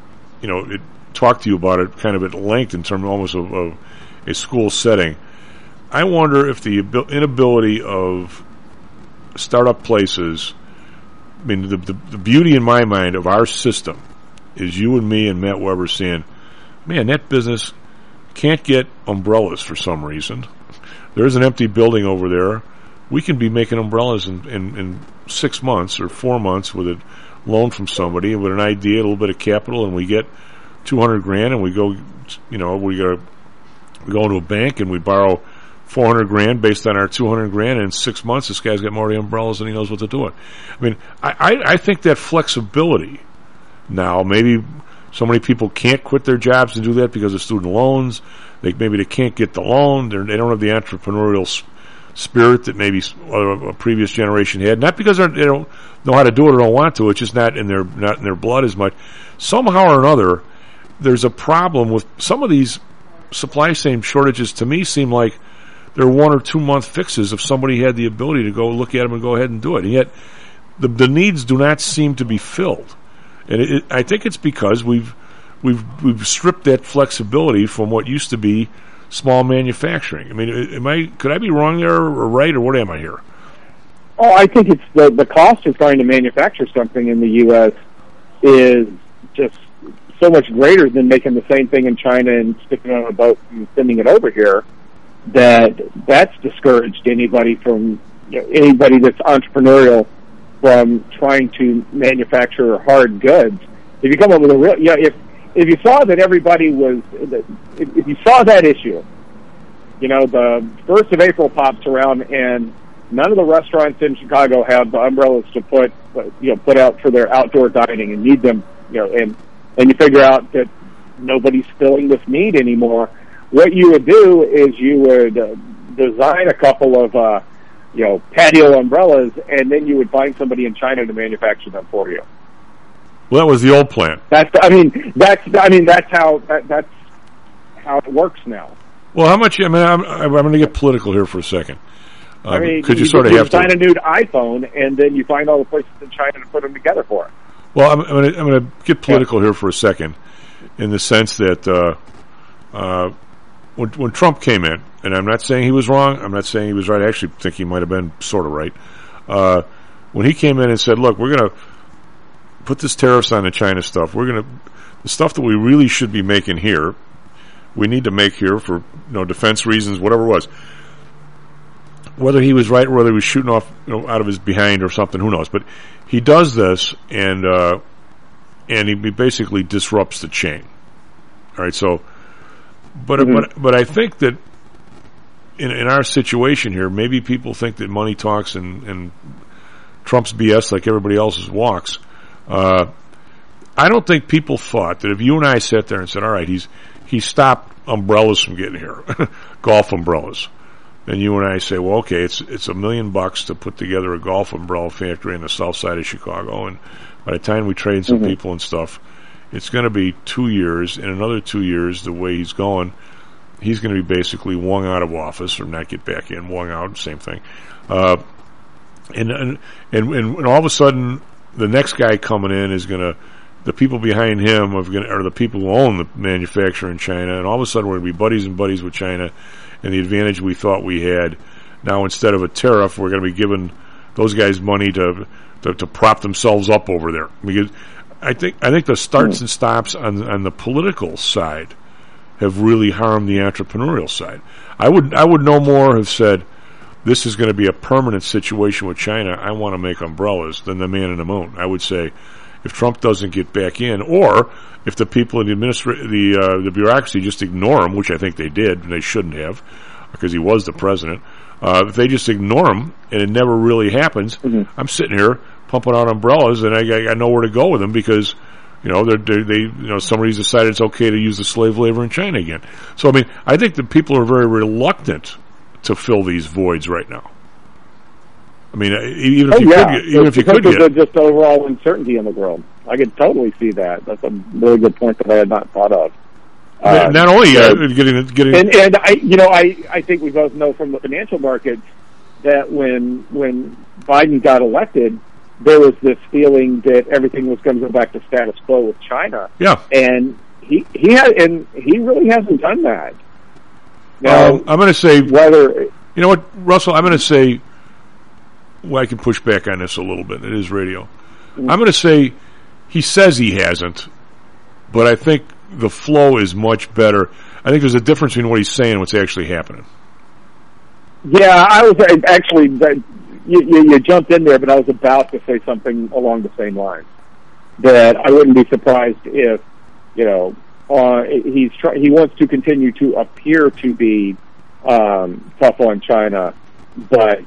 talk to you about it kind of at length in terms almost of a school setting. I wonder if the inability of startup places, I mean, the beauty in my mind of our system is you and me and Matt Weber saying, man, that business can't get umbrellas for some reason. There's an empty building over there. We can be making umbrellas in 6 months or 4 months with a loan from somebody with an idea, a little bit of capital, and we get $200,000, and we go, we go into a bank and we borrow $400,000 based on our $200,000, and in 6 months this guy's got more umbrellas than he knows what to do with. I mean, I think that flexibility now, maybe so many people can't quit their jobs and do that because of student loans. Maybe they can't get the loan. They don't have the entrepreneurial spirit that maybe a previous generation had. Not because they don't know how to do it or don't want to. It's just not in their blood as much. Somehow or another, there's a problem with some of these supply chain shortages. To me, seem like they're 1 or 2 month fixes if somebody had the ability to go look at them and go ahead and do it. And yet, the needs do not seem to be filled. And I think it's because we've stripped that flexibility from what used to be small manufacturing. I mean, could I be wrong there or right, or what am I here? Oh, I think it's the cost of trying to manufacture something in the U.S. is just so much greater than making the same thing in China and sticking it on a boat and sending it over here, that's discouraged anybody that's entrepreneurial from trying to manufacture hard goods. If you come up with a real, if you saw that everybody was, if you saw that issue, the 1st of April pops around and none of the restaurants in Chicago have the umbrellas to put out for their outdoor dining and need them, and you figure out that nobody's filling with meat anymore. What you would do is you would design a couple of patio umbrellas, and then you would find somebody in China to manufacture them for you. Well, that was the old plan. That's how it works now. Well, how much? I'm going to get political here for a second. Could you sort of have to design a new iPhone, and then you find all the places in China to put them together for it? Well, I'm going to get political here for a second, in the sense that when Trump came in, and I'm not saying he was wrong, I'm not saying he was right. I actually think he might have been sort of right. When he came in and said, "Look, we're going to put this tariffs on the China stuff. The stuff that we really should be making here, we need to make here for defense reasons, whatever it was. Whether he was right or whether he was shooting off out of his behind or something, who knows? But he does this, and he basically disrupts the chain. All right, so, but I think that in our situation here, maybe people think that money talks and Trump's BS like everybody else's walks. I don't think people thought that if you and I sat there and said, all right, he stopped umbrellas from getting here, golf umbrellas. And you and I say, well, okay, it's $1 million to put together a golf umbrella factory in the south side of Chicago, and by the time we train some people and stuff, it's going to be 2 years. In another 2 years, the way he's going, he's going to be basically wung out of office, or not get back in, wung out, same thing. And all of a sudden, the next guy coming in is going to, the people behind him are the people who own the manufacturer in China, and all of a sudden we're going to be buddies and buddies with China. And the advantage we thought we had, now instead of a tariff, we're going to be giving those guys money to prop themselves up over there. Because I think the starts and stops on the political side have really harmed the entrepreneurial side. I would no more have said this is going to be a permanent situation with China. I want to make umbrellas than the man in the moon. I would say if Trump doesn't get back in, or if the people in the bureaucracy just ignore him, which I think they did, and they shouldn't have, because he was the president. If they just ignore him and it never really happens, I'm sitting here pumping out umbrellas, and I know where to go with them because somebody's decided it's okay to use the slave labor in China again. So I mean, I think that people are very reluctant to fill these voids right now. I mean, even if you could get there's just overall uncertainty in the world. I could totally see that. That's a really good point that I had not thought of. Not only getting, and I think we both know from the financial markets that when Biden got elected, there was this feeling that everything was going to go back to status quo with China. Yeah, and he really hasn't done that. Now, I'm going to say whether you know what, Russell. I'm going to say. Well, I can push back on this a little bit. It is radio. I'm going to say he says he hasn't, but I think the flow is much better. I think there's a difference between what he's saying and what's actually happening. Yeah, I was actually you jumped in there, but I was about to say something along the same lines. That I wouldn't be surprised if he wants to continue to appear to be tough on China, but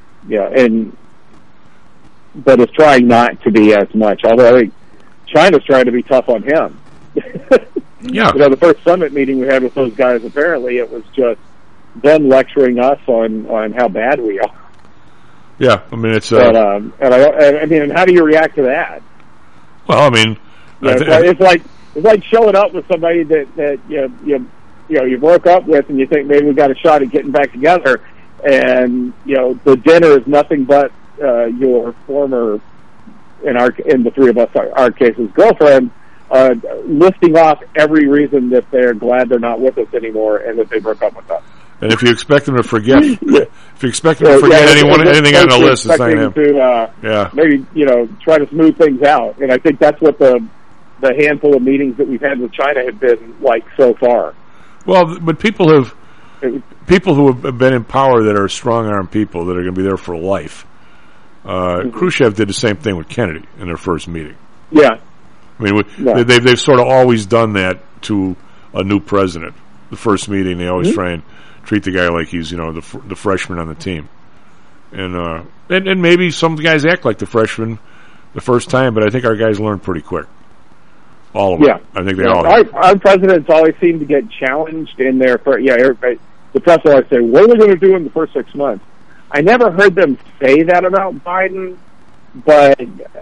is trying not to be as much. Although I think China's trying to be tough on him. Yeah. The first summit meeting we had with those guys, apparently it was just them lecturing us on how bad we are. Yeah, I mean it's. But, I mean, how do you react to that? Well, I mean, it's like showing up with somebody that you broke up with, and you think maybe we got a shot at getting back together, and the dinner is nothing but your former, in the three of us, our cases, girlfriend, listing off every reason that they're glad they're not with us anymore and that they broke up with us. And if you expect them to forget, anything on the list, it's not him. Maybe try to smooth things out, and I think that's what the handful of meetings that we've had with China have been like so far. Well, but people who have been in power that are strong-arm people that are going to be there for life. Khrushchev did the same thing with Kennedy in their first meeting. Yeah, I mean they've sort of always done that to a new president. The first meeting, they always try and treat the guy like he's the freshman on the team, and maybe some guys act like the freshman the first time, but I think our guys learn pretty quick. All of them. Yeah, I think they all. Our presidents always seem to get challenged in their everybody. The press always say, "What are we going to do in the first 6 months?" I never heard them say that about Biden, but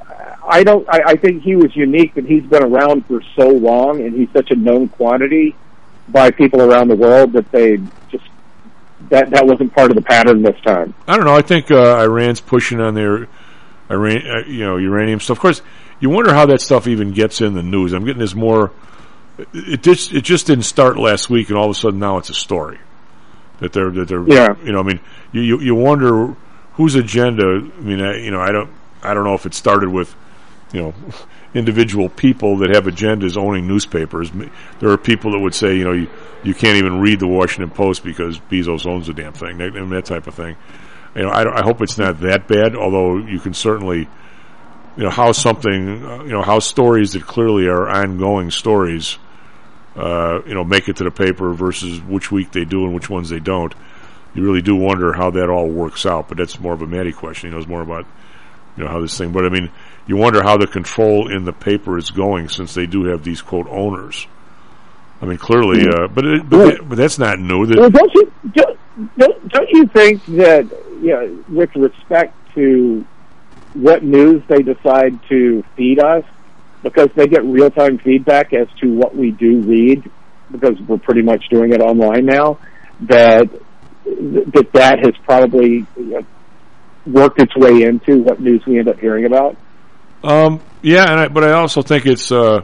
I think he was unique that he's been around for so long and he's such a known quantity by people around the world that they just that wasn't part of the pattern this time. I don't know. I think Iran's pushing on their uranium stuff. Of course, you wonder how that stuff even gets in the news. I'm getting this more. It just didn't start last week, and all of a sudden now it's a story. That they're I mean, you wonder whose agenda. I mean, I don't know if it started with individual people that have agendas owning newspapers. There are people that would say you can't even read the Washington Post because Bezos owns the damn thing, and that type of thing. You know, I hope it's not that bad, although you can certainly, you know, how something, you know, how stories that clearly are ongoing stories, you know, make it to the paper versus which week they do and which ones they don't. You really do wonder how that all works out, but that's more of a Matty question. He knows more about, you know, how this thing, but I mean, you wonder how the control in the paper is going since they do have these, quote, owners. I mean, clearly, but that's not new. Well, don't you think that, you know, with respect to what news they decide to feed us, because they get real-time feedback as to what we do read, because we're pretty much doing it online now, that has probably, you know, worked its way into what news we end up hearing about? Yeah, but I also think it's as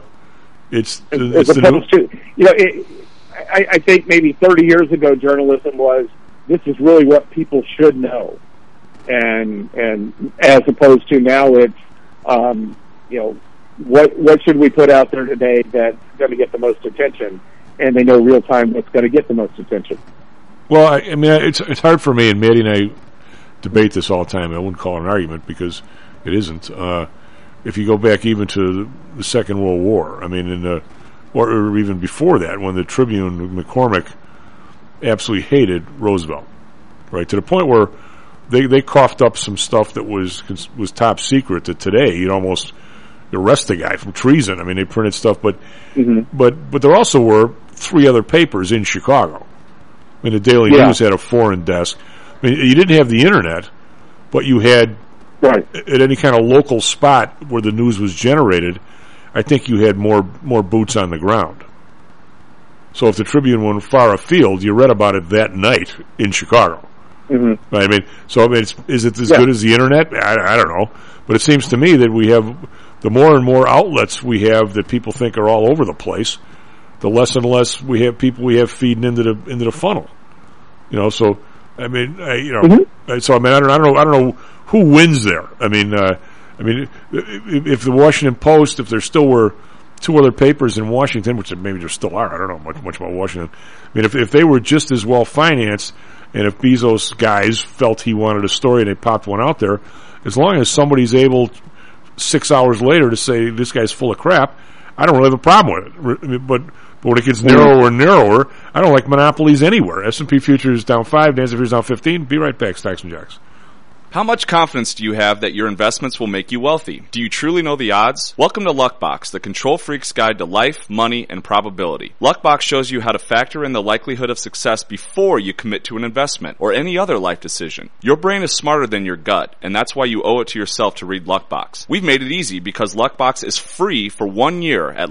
opposed to, you know, I think maybe 30 years ago journalism was, this is really what people should know, and as opposed to now it's, you know, what should we put out there today that's going to get the most attention, and they know real time what's going to get the most attention. Well, I mean, it's hard for me, and Maddie and I debate this all the time. I wouldn't call it an argument because it isn't. If you go back even to the Second World War, I mean, or even before that, when the Tribune, McCormick, absolutely hated Roosevelt, right, to the point where they coughed up some stuff that was top secret. That today you'd almost arrest the guy from treason. I mean, they printed stuff, but there also were 3 other papers in Chicago. I mean, the Daily News had a foreign desk. I mean, you didn't have the internet, but you had, at any kind of local spot where the news was generated, I think you had more boots on the ground. So if the Tribune went far afield, you read about it that night in Chicago. Mm-hmm. Right? I mean, so I mean, is it as good as the internet? I don't know, but it seems to me that we have, the more and more outlets we have that people think are all over the place, the less and less we have people we have feeding into the funnel. You know, so I mean, so I mean, I don't know who wins there. I mean, if the Washington Post, if there still were 2 other papers in Washington, which maybe there still are, I don't know much about Washington. I mean, if they were just as well financed, and if Bezos guys felt he wanted a story and they popped one out there, as long as somebody's able 6 hours later to say this guy's full of crap, I don't really have a problem with it. But when it gets narrower and narrower, I don't like monopolies anywhere. S&P futures down 5, NASDAQ futures down 15. Be right back, Stocks and Jocks. How much confidence do you have that your investments will make you wealthy? Do you truly know the odds? Welcome to Luckbox, the control freak's guide to life, money, and probability. Luckbox shows you how to factor in the likelihood of success before you commit to an investment or any other life decision. Your brain is smarter than your gut, and that's why you owe it to yourself to read Luckbox. We've made it easy because Luckbox is free for 1 year at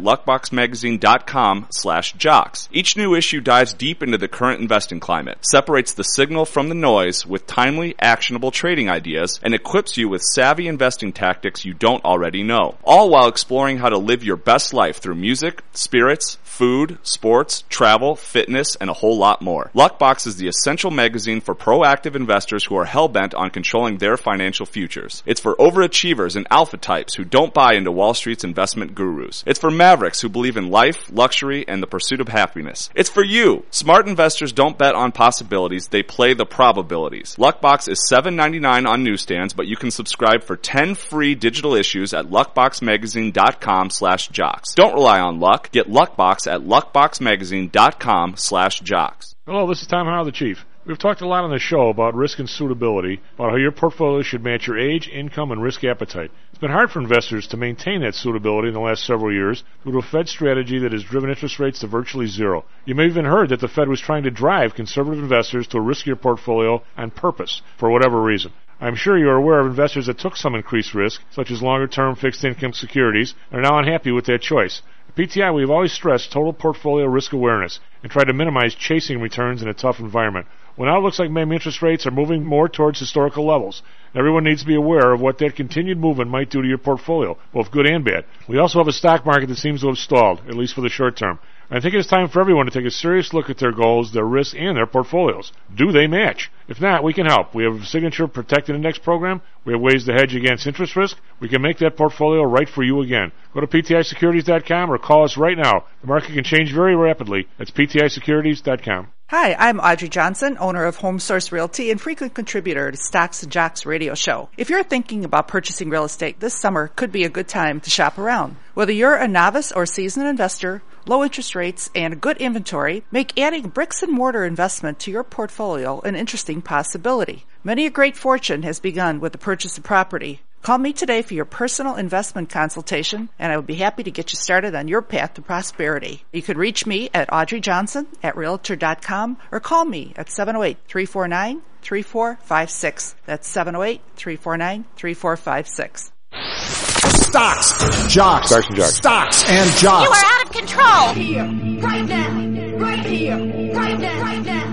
luckboxmagazine.com/jocks. Each new issue dives deep into the current investing climate, separates the signal from the noise with timely, actionable trading ideas, and equips you with savvy investing tactics you don't already know, all while exploring how to live your best life through music, spirits, food, sports, travel, fitness, and a whole lot more. Luckbox is the essential magazine for proactive investors who are hell-bent on controlling their financial futures. It's for overachievers and alpha types who don't buy into Wall Street's investment gurus. It's for mavericks who believe in life, luxury, and the pursuit of happiness. It's for you. Smart investors don't bet on possibilities, they play the probabilities. Luckbox is $7.99 on newsstands, but you can subscribe for 10 free digital issues at luckboxmagazine.com/jocks. Don't rely on luck. Get Luckbox at luckboxmagazine.com/jocks. Hello, this is Tom Howell, the Chief. We've talked a lot on the show about risk and suitability, about how your portfolio should match your age, income, and risk appetite. It's been hard for investors to maintain that suitability in the last several years due to a Fed strategy that has driven interest rates to virtually zero. You may have even heard that the Fed was trying to drive conservative investors to a riskier portfolio on purpose, for whatever reason. I'm sure you are aware of investors that took some increased risk, such as longer-term fixed-income securities, and are now unhappy with that choice. At PTI, we have always stressed total portfolio risk awareness and tried to minimize chasing returns in a tough environment. Well, now it looks like maybe interest rates are moving more towards historical levels. Everyone needs to be aware of what that continued movement might do to your portfolio, both good and bad. We also have a stock market that seems to have stalled, at least for the short term. I think it's time for everyone to take a serious look at their goals, their risks, and their portfolios. Do they match? If not, we can help. We have a Signature Protected Index program. We have ways to hedge against interest risk. We can make that portfolio right for you again. Go to PTIsecurities.com or call us right now. The market can change very rapidly. That's PTIsecurities.com. Hi, I'm Audrey Johnson, owner of Home Source Realty and frequent contributor to Stocks and Jocks radio show. If you're thinking about purchasing real estate, this summer could be a good time to shop around. Whether you're a novice or seasoned investor, low interest rates and a good inventory make adding bricks and mortar investment to your portfolio an interesting possibility. Many a great fortune has begun with the purchase of property. Call me today for your personal investment consultation, and I would be happy to get you started on your path to prosperity. You can reach me at audreyjohnson@realtor.com or call me at 708-349-3456. That's 708-349-3456. Stocks, jocks, Stocks and jocks. Stocks and jocks. You are out of control. Here, right now, right here, right now, right now.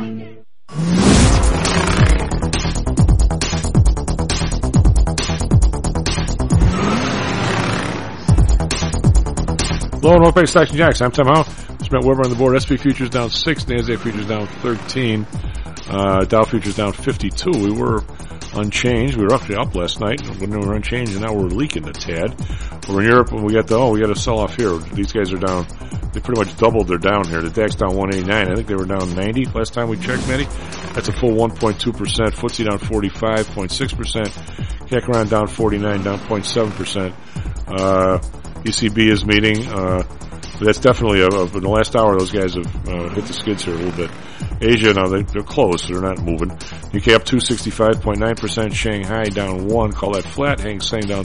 Hello, North Bay Stocks and Jocks. I'm Tom Howe. Smith Weber on the board. SP futures down 6. NASDAQ futures down 13. Dow futures down 52. We were unchanged. We were actually up last night when we were unchanged, and now we're leaking a tad. We're in Europe, and we got to sell off here. These guys are down. They pretty much doubled their down here. The DAX down 189. I think they were down 90 last time we checked, Matty. That's a full 1.2%. FTSE down 45.6%. CAC around down 49, down 0.7%. ECB is meeting. That's definitely in the last hour, those guys have hit the skids here a little bit. Asia, now they're closed, so they're not moving. UK up 265.9%. Shanghai down 1. Call that flat. Hang Seng down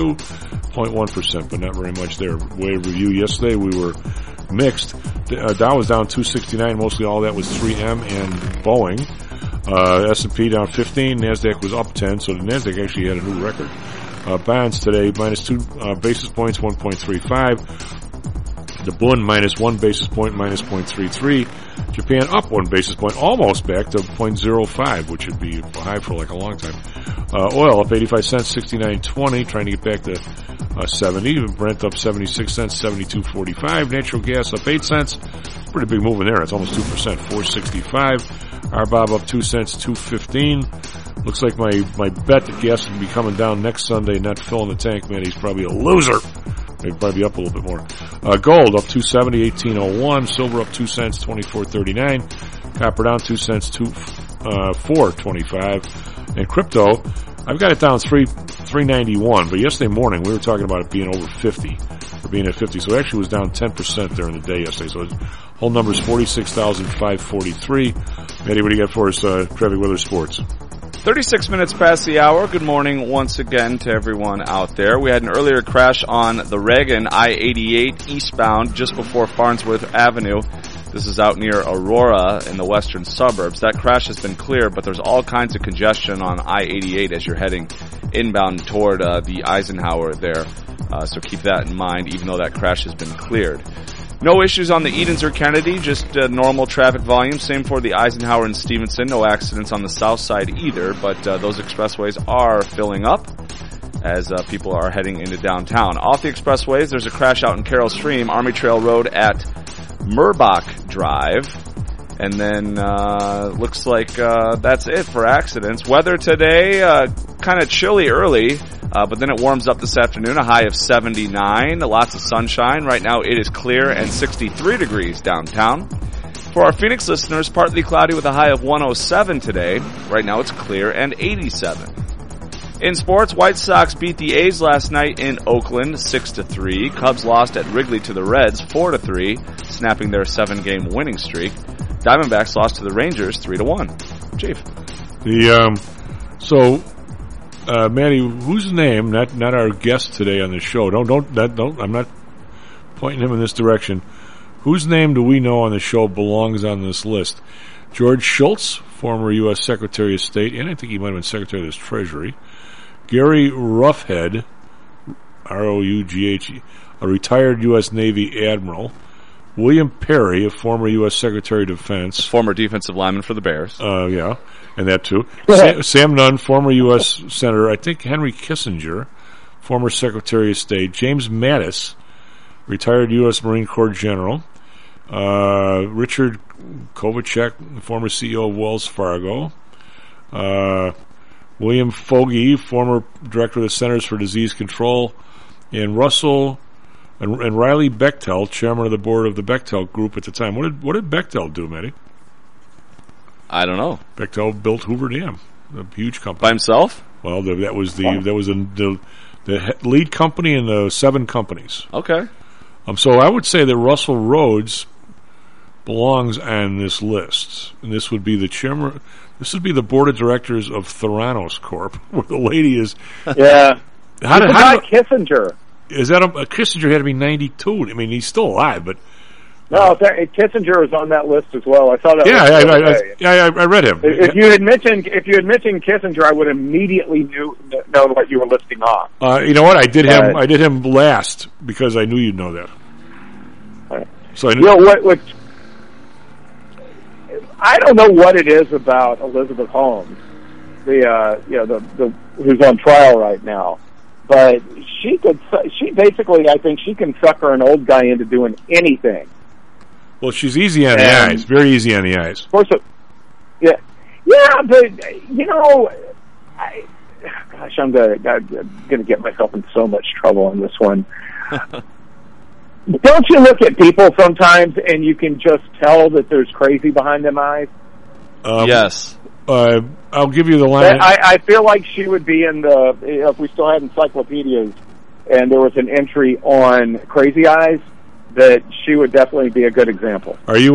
32.1%, but not very much there. Way review yesterday, we were mixed. Dow was down 269. Mostly all that was 3M and Boeing. S&P down 15. NASDAQ was up 10, so the NASDAQ actually had a new record. Bonds today minus 2 basis points, 1.35. The Bund minus 1 basis point, minus 0.33. Japan up 1 basis point, almost back to 0.05, which would be high for like a long time. Oil up 85 cents, 69.20, trying to get back to 70. Brent up 76 cents, 72.45. Natural gas up 8 cents. Pretty big move in there. It's almost 2%, 4.65. RBOB up 2 cents, 2.15. Looks like my bet that gas will be coming down next Sunday, not filling the tank, man, he's probably a loser. Maybe probably be up a little bit more. Gold up 270, 1801. Silver up 2 cents, 24.39. Copper down 2 cents, 4.25. And crypto, I've got it down 391. But yesterday morning we were talking about it being over 50, or being at 50. So it actually was down 10% during the day yesterday. So whole number is 46,543. Maddie, what do you got for us? Traffic, weather, sports. 36 minutes past the hour. Good morning once again to everyone out there. We had an earlier crash on the Reagan I-88 eastbound just before Farnsworth Avenue. This is out near Aurora in the western suburbs. That crash has been cleared, but there's all kinds of congestion on I-88 as you're heading inbound toward the Eisenhower there. So keep that in mind, even though that crash has been cleared. No issues on the Edens or Kennedy, just normal traffic volume. Same for the Eisenhower and Stevenson. No accidents on the south side either, but those expressways are filling up as people are heading into downtown. Off the expressways, there's a crash out in Carroll Stream, Army Trail Road at Murbach Drive. And then looks like that's it for accidents. Weather today, kind of chilly early. But then it warms up this afternoon, a high of 79, lots of sunshine. Right now it is clear and 63 degrees downtown. For our Phoenix listeners, partly cloudy with a high of 107 today. Right now it's clear and 87. In sports, White Sox beat the A's last night in Oakland 6-3. Cubs lost at Wrigley to the Reds 4-3, snapping their 7-game winning streak. Diamondbacks lost to the Rangers 3-1. Chief. Manny, whose name? Not our guest today on the show. Don't. I'm not pointing him in this direction. Whose name do we know on the show belongs on this list? George Shultz, former U.S. Secretary of State, and I think he might have been Secretary of the Treasury. Gary Roughead, R-O-U-G-H-E, a retired U.S. Navy admiral. William Perry, a former U.S. Secretary of Defense. Former defensive lineman for the Bears. Yeah, and that too. Sam Nunn, former U.S. Senator. I think Henry Kissinger, former Secretary of State. James Mattis, retired U.S. Marine Corps General. Richard Kovacek, the former CEO of Wells Fargo. William Fogey, former director of the Centers for Disease Control. And Russell and Riley Bechtel, chairman of the board of the Bechtel Group at the time. What did Bechtel do, Matty? I don't know. Bechtel built Hoover Dam, a huge company. By himself? Well, that was the lead company in the 7 companies. Okay. So I would say that Russell Rhodes belongs on this list, and this would be the chairman. This would be the board of directors of Theranos Corp, where the lady is. Yeah. How Kissinger? Is that Kissinger had to be 92? I mean, he's still alive, but no, Kissinger was on that list as well. I saw that. I read him. If you had mentioned Kissinger, I would immediately known what you were listing off. You know what? I did him last because I knew you'd know that. So I knew. What I don't know what it is about Elizabeth Holmes, the who's on trial right now, but she basically, I think she can sucker an old guy into doing anything. Well, she's easy on the eyes, very easy on the eyes. Of course, but I'm gonna get myself in so much trouble on this one. Don't you look at people sometimes and you can just tell that there's crazy behind them eyes? Yes. I'll give you the line. I feel like she would be in the, if we still had encyclopedias and there was an entry on crazy eyes, that she would definitely be a good example. Are you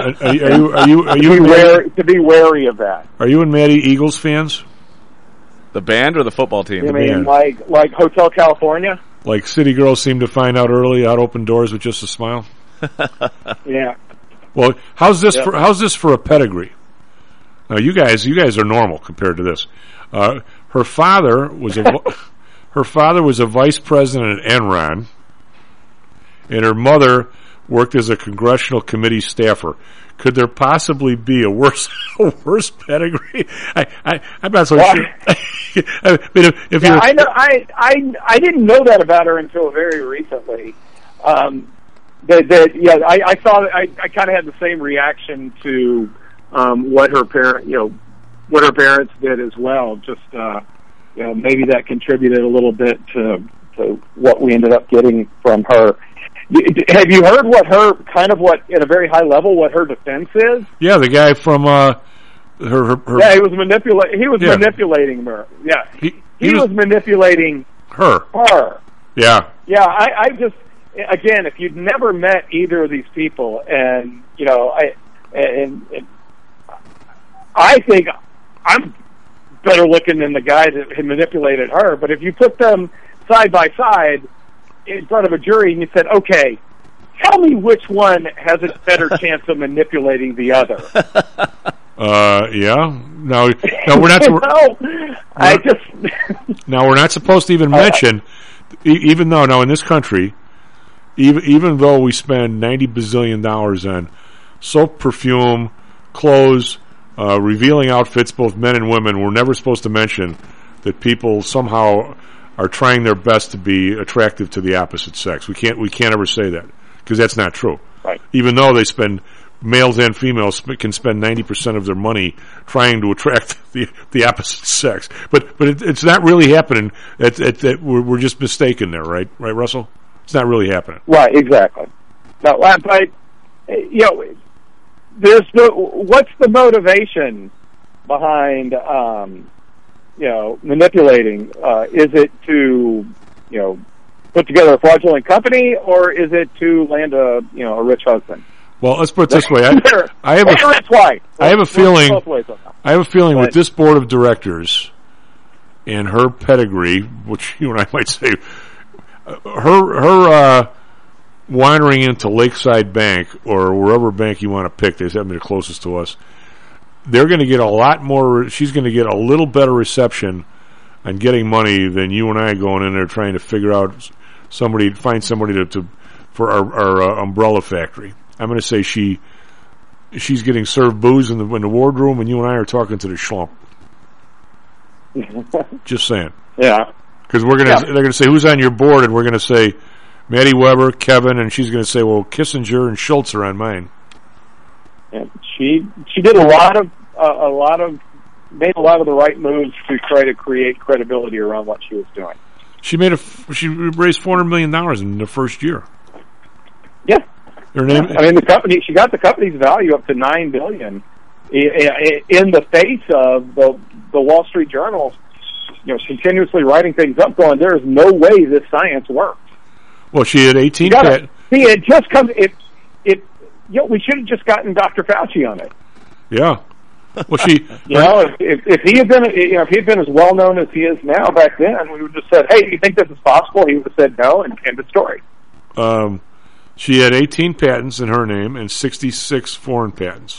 to be wary of that? Are you and Maddie Eagles fans? The band or the football team? You mean like Hotel California? Like city girls seem to find out early, out open doors with just a smile. Yeah. Well, how's this for a pedigree? Now you guys are normal compared to this. Her father was a vice president at Enron, and her mother worked as a congressional committee staffer. Could there possibly be a worse pedigree? I'm not so sure. I mean, I know. I didn't know that about her until very recently. I saw. I kind of had the same reaction to what her parents did as well. Just maybe that contributed a little bit to what we ended up getting from her. Have you heard what at a very high level what her defense is? Yeah, the guy from her. Yeah, he was manipulating her. Yeah, he was manipulating her. Yeah. Yeah, I just again, if you'd never met either of these people, and I think I'm better looking than the guy that had manipulated her. But if you put them side by side in front of a jury and you said, okay, tell me which one has a better chance of manipulating the other. Yeah. No, we're not. Now we're not supposed to even mention, even though now in this country, even though we spend $90 bazillion on soap, perfume, clothes, revealing outfits, both men and women, we're never supposed to mention that people somehow are trying their best to be attractive to the opposite sex. We can't ever say that because that's not true. Right. Even though males and females can spend 90% of their money trying to attract the opposite sex, but it's not really happening. We're just mistaken there, right, Russell? It's not really happening. Right, exactly. No, but what's the motivation behind manipulating? Is it to put together a fraudulent company, or is it to land a rich husband? Well, let's put it this way. I have a feeling with this board of directors and her pedigree, which you and I might say, her wandering into Lakeside Bank or wherever bank you want to pick, they happen to be the closest to us. They're going to get a lot more. She's going to get a little better reception on getting money than you and I going in there trying to figure out find somebody for our umbrella factory. I'm going to say she's getting served booze in the wardroom, and you and I are talking to the schlump. Just saying. Yeah. Because they're going to say who's on your board, and we're going to say Maddie Weber, Kevin, and she's going to say, well, Kissinger and Schultz are on mine. And she did a lot of made a lot of the right moves to try to create credibility around what she was doing. She raised $400 million in the first year. Yeah. Her name. I mean, she got the company's value up to $9 billion in the face of the Wall Street Journal, continuously writing things up, going, there is no way this science works. Well, she had 18. See, it just comes. We should have just gotten Dr. Fauci on it. Yeah. Well, she. If he had been, if he had been as well known as he is now back then, we would have just said, "Hey, do you think this is possible?" He would have said no, and end of story. She had 18 patents in her name and 66 foreign patents.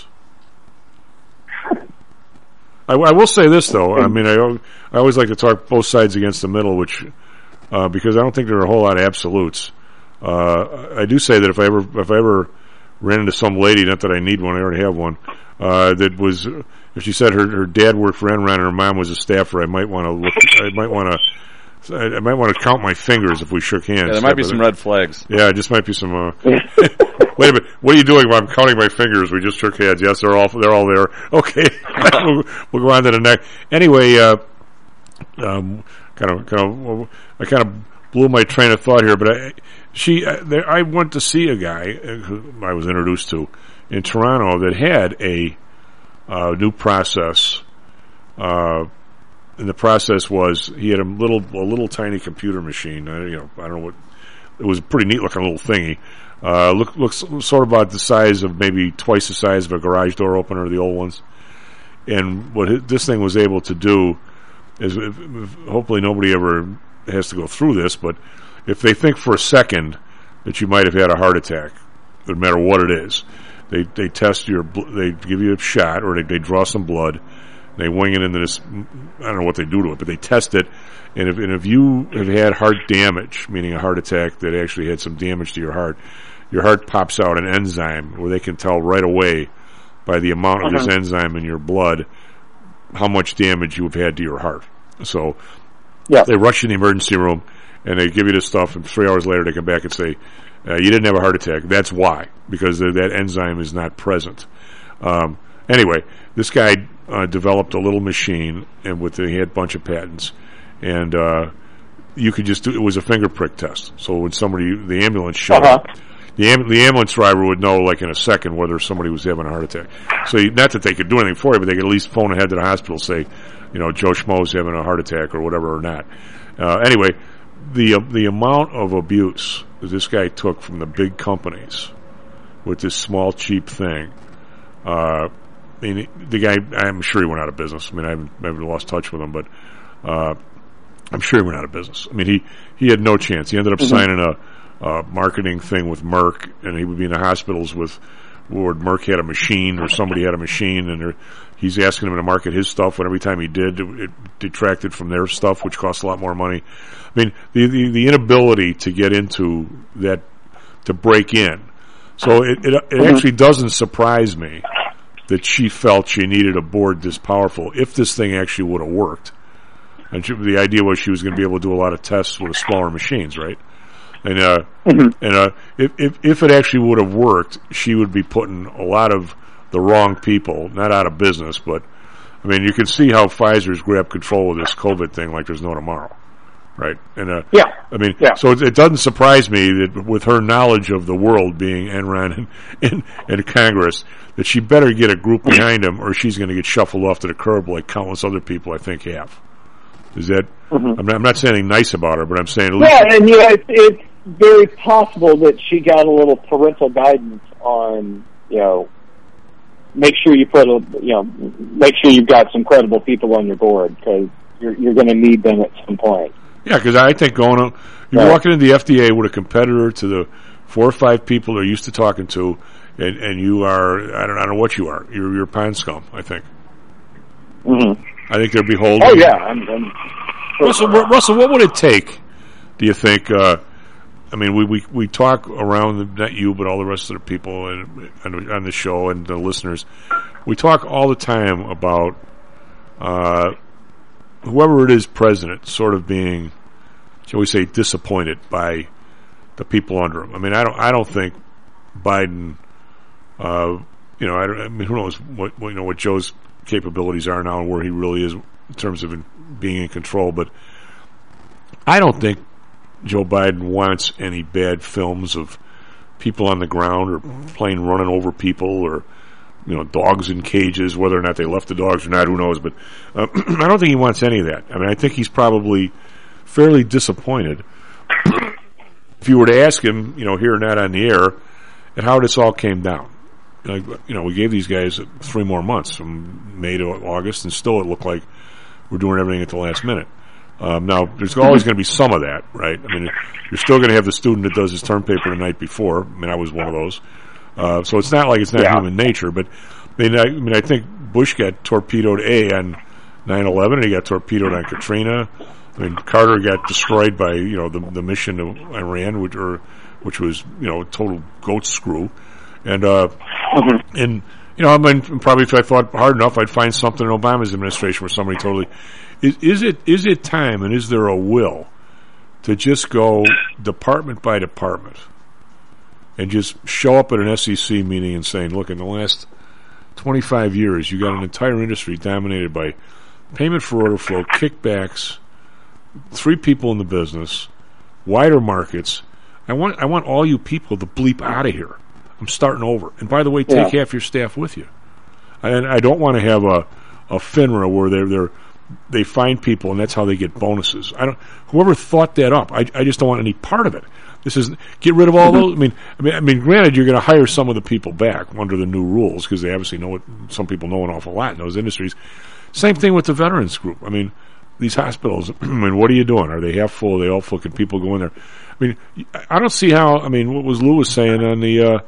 I will say this though. I mean, I always like to talk both sides against the middle, which because I don't think there are a whole lot of absolutes. I do say that if I ever ran into some lady, not that I need one, I already have one. That was, if she said her dad worked for Enron and her mom was a staffer, I might want to look. I might want to count my fingers if we shook hands. Yeah, there might be some red flags. Yeah, it just might be some. Wait a minute, what are you doing? Well, I'm counting my fingers. We just shook hands. Yes, they're all there. Okay, we'll go on to the next. Anyway, I kind of blew my train of thought here, but I went to see a guy who I was introduced to in Toronto that had a new process. And the process was he had a little tiny computer machine. I don't know what. It was a pretty neat looking little thingy. Looks sort of about the size of maybe twice the size of a garage door opener, the old ones. And what this thing was able to do is, hopefully nobody ever has to go through this, but if they think for a second that you might have had a heart attack, no matter what it is, they test they give you a shot, or they draw some blood. They wing it into this, I don't know what they do to it, but they test it, and if you have had heart damage, meaning a heart attack that actually had some damage to your heart pops out an enzyme where they can tell right away by the amount of this enzyme in your blood how much damage you've had to your heart. So they rush you in the emergency room, and they give you this stuff, and 3 hours later they come back and say, you didn't have a heart attack. That's why, because that enzyme is not present. Anyway, this guy developed a little machine, and he had a bunch of patents, and you could just do it. Was a finger prick test. So when the ambulance showed up, the ambulance driver would know like in a second whether somebody was having a heart attack. So not that they could do anything for you, but they could at least phone ahead to the hospital, say, Joe Schmo's having a heart attack or whatever or not. Anyway, the amount of abuse that this guy took from the big companies with this small cheap thing. I mean, the guy, I'm sure he went out of business. I mean, I haven't lost touch with him, but I'm sure he went out of business. I mean, he had no chance. He ended up signing a marketing thing with Merck, and he would be in the hospitals where Merck had a machine or somebody had a machine, and he's asking him to market his stuff, and every time he did, it detracted from their stuff, which cost a lot more money. I mean, the inability to get into that, to break in. So it actually doesn't surprise me that she felt she needed a board this powerful if this thing actually would have worked. And the idea was she was going to be able to do a lot of tests with smaller machines, right? And if it actually would have worked, she would be putting a lot of the wrong people, not out of business, but I mean, you can see how Pfizer's grabbed control of this COVID thing like there's no tomorrow, right? And so it doesn't surprise me that with her knowledge of the world being Enron and Congress, that she better get a group behind him, or she's going to get shuffled off to the curb like countless other people I think have. Is that? I'm not saying anything nice about her, but I'm saying at least it's very possible that she got a little parental guidance on, make sure you make sure you've got some credible people on your board, because you're going to need them at some point. Yeah, because I think you're walking into the FDA with a competitor to the 4 or 5 people they're used to talking to, and you are, I don't know what you are. You're pond scum, I think. I think they're beholden. Oh yeah, Russell, what would it take? Do you think? I mean, we talk around, not you, but all the rest of the people on the show and the listeners. We talk all the time about whoever it is president sort of being, shall we say, disappointed by the people under him. I mean, I don't think Biden. I mean, who knows what Joe's capabilities are now and where he really is in terms of being in control. But I don't think Joe Biden wants any bad films of people on the ground or plane running over people or dogs in cages. Whether or not they left the dogs or not, who knows? But I don't think he wants any of that. I mean, I think he's probably fairly disappointed. If you were to ask him, here or not on the air, at how this all came down. We gave these guys 3 more months from May to August, and still it looked like we're doing everything at the last minute. Now, there's always going to be some of that, right? I mean, you're still going to have the student that does his term paper the night before. I mean, I was one of those. So it's not like it's not human nature, but I think Bush got torpedoed on 9/11, and he got torpedoed on Katrina. I mean, Carter got destroyed by the mission to Iran, which was a total goat screw, and I mean, probably if I thought hard enough, I'd find something in Obama's administration where somebody totally is it time, and is there a will to just go department by department and just show up at an SEC meeting and saying, look, in the last 25 years, you got an entire industry dominated by payment for order flow, kickbacks, 3 people in the business, wider markets. I want all you people to bleep out of here. I'm starting over. And by the way, take half your staff with you. And I don't want to have a FINRA where they find people and that's how they get bonuses. Whoever thought that up, I just don't want any part of it. This is get rid of all those. I mean, granted, you're going to hire some of the people back under the new rules because they obviously know some people know an awful lot in those industries. Same thing with the veterans group. I mean, these hospitals. I mean, what are you doing? Are they half full? Are they all full? Can people go in there? I mean, I don't see how. I mean, what was Lou was saying on the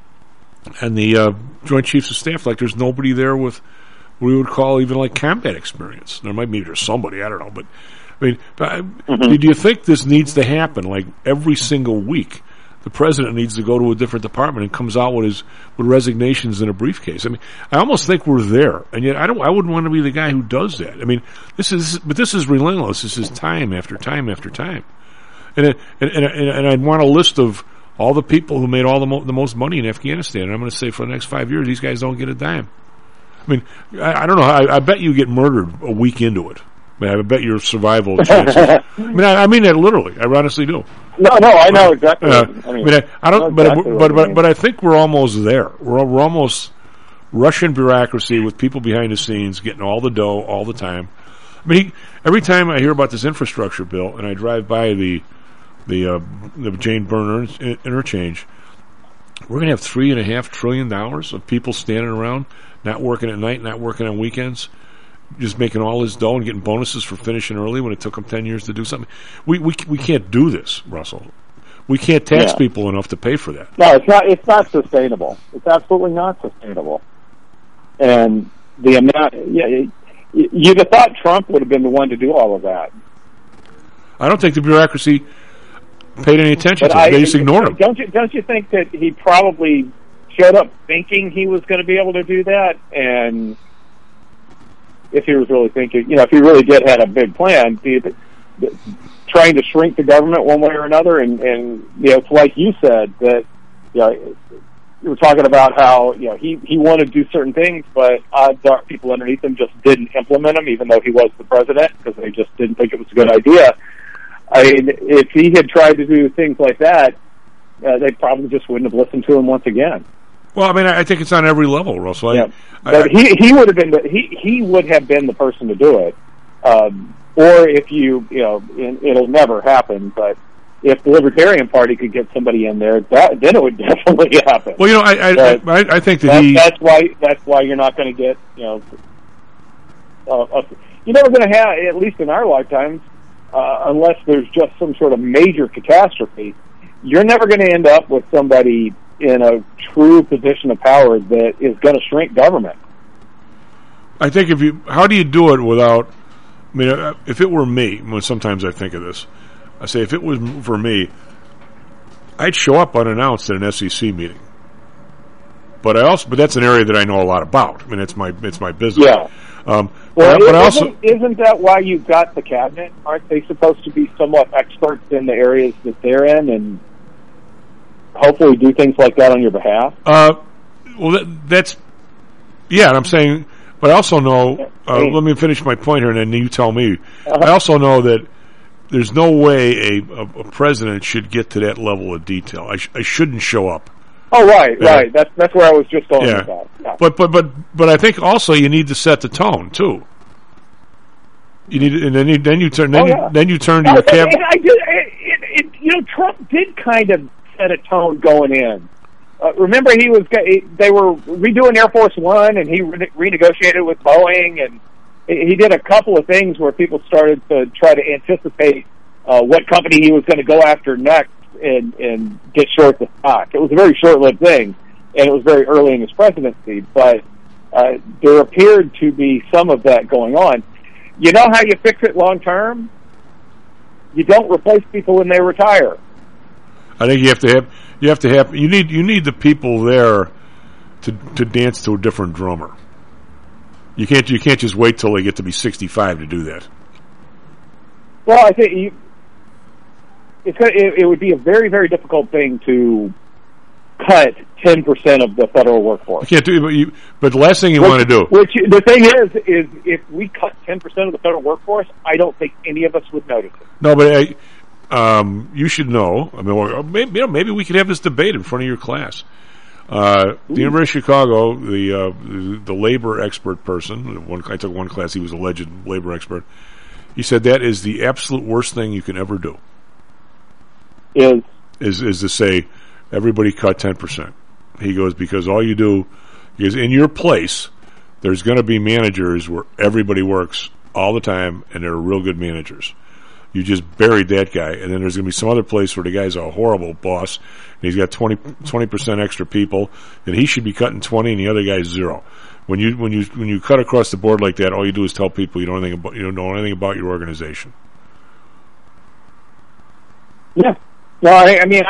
Joint Chiefs of Staff? Like, there's nobody there with what we would call even like combat experience. There might be there's somebody, I don't know, but I mean, do you think this needs to happen? Like every single week, the president needs to go to a different department and comes out with resignations in a briefcase. I mean, I almost think we're there, and yet I wouldn't want to be the guy who does that. I mean, this is relentless. This is time after time after time, and I'd want a list of all the people who made all the most money in Afghanistan. And I'm going to say for the next 5 years, these guys don't get a dime. I mean, I don't know. I bet you get murdered a week into it. I bet your survival chances. I mean that literally. I honestly do. No, I know exactly. I don't. But I think we're almost there. We're almost Russian bureaucracy with people behind the scenes getting all the dough all the time. I mean, every time I hear about this infrastructure bill and I drive by the Jane Byrne interchange, we're going to have $3.5 trillion of people standing around, not working at night, not working on weekends, just making all this dough and getting bonuses for finishing early when it took them 10 years to do something. We can't do this, Russell. We can't tax people enough to pay for that. No, it's not sustainable. It's absolutely not sustainable. And the amount, you'd have thought Trump would have been the one to do all of that. I don't think the bureaucracy paid any attention to it. They just ignored him. Don't you think that he probably showed up thinking he was going to be able to do that? And if he was really thinking, if he really did have a big plan, trying to shrink the government one way or another, and it's like you said that, you were talking about how, he wanted to do certain things, but odds are people underneath him just didn't implement them, even though he was the president, because they just didn't think it was a good idea. I mean, if he had tried to do things like that, they probably just wouldn't have listened to him once again. Well, I mean, I think it's on every level, Russell. But he would have been he would have been the person to do it. Or if it'll never happen. But if the Libertarian Party could get somebody in there, then it would definitely happen. Well, I think that that's why you're not going to get you're never going to have, at least in our lifetimes, unless there's just some sort of major catastrophe, you're never going to end up with somebody in a true position of power that is going to shrink government. I think how do you do it without, I mean, if it were me, when sometimes I think of this, I say if it was for me, I'd show up unannounced at an SEC meeting. But that's an area that I know a lot about. I mean, it's my business. Yeah. Isn't that why you've got the cabinet? Aren't they supposed to be somewhat experts in the areas that they're in? And hopefully do things like that on your behalf? Well, that's yeah. And I'm saying, but I also know. Let me finish my point here, and then you tell me. I also know that there's no way a president should get to that level of detail. I shouldn't show up. Oh, right. That's where I was just going with that. Yeah. But I think also you need to set the tone too. You need, and then you turn to your cabinet. Trump did kind of set a tone going in. Remember, they were redoing Air Force One, and he renegotiated with Boeing, and he did a couple of things where people started to try to anticipate what company he was going to go after next and get short the stock. It was a very short-lived thing, and it was very early in his presidency, but there appeared to be some of that going on. You know how you fix it long-term? You don't replace people when they retire. I think you need the people there to dance to a different drummer. You can't just wait till they get to be 65 to do that. Well, I think it would be a very, very difficult thing to cut 10% of the federal workforce. You can't do it, but the last thing you want to do. The thing is if we cut 10% of the federal workforce, I don't think any of us would notice it. No, but you should know. I mean, maybe we could have this debate in front of your class. The University of Chicago, the labor expert person. I took one class. He was a alleged labor expert. He said that is the absolute worst thing you can ever do. Is to say everybody cut 10%. He goes, because all you do is in your place, there's going to be managers where everybody works all the time, and they're real good managers. You just buried that guy, and then there's going to be some other place where the guy's a horrible boss, and he's got 20% extra people, and he should be cutting 20, and the other guy's 0. When you cut across the board like that, all you do is tell people you don't know anything about your organization. Yeah. Well, I mean,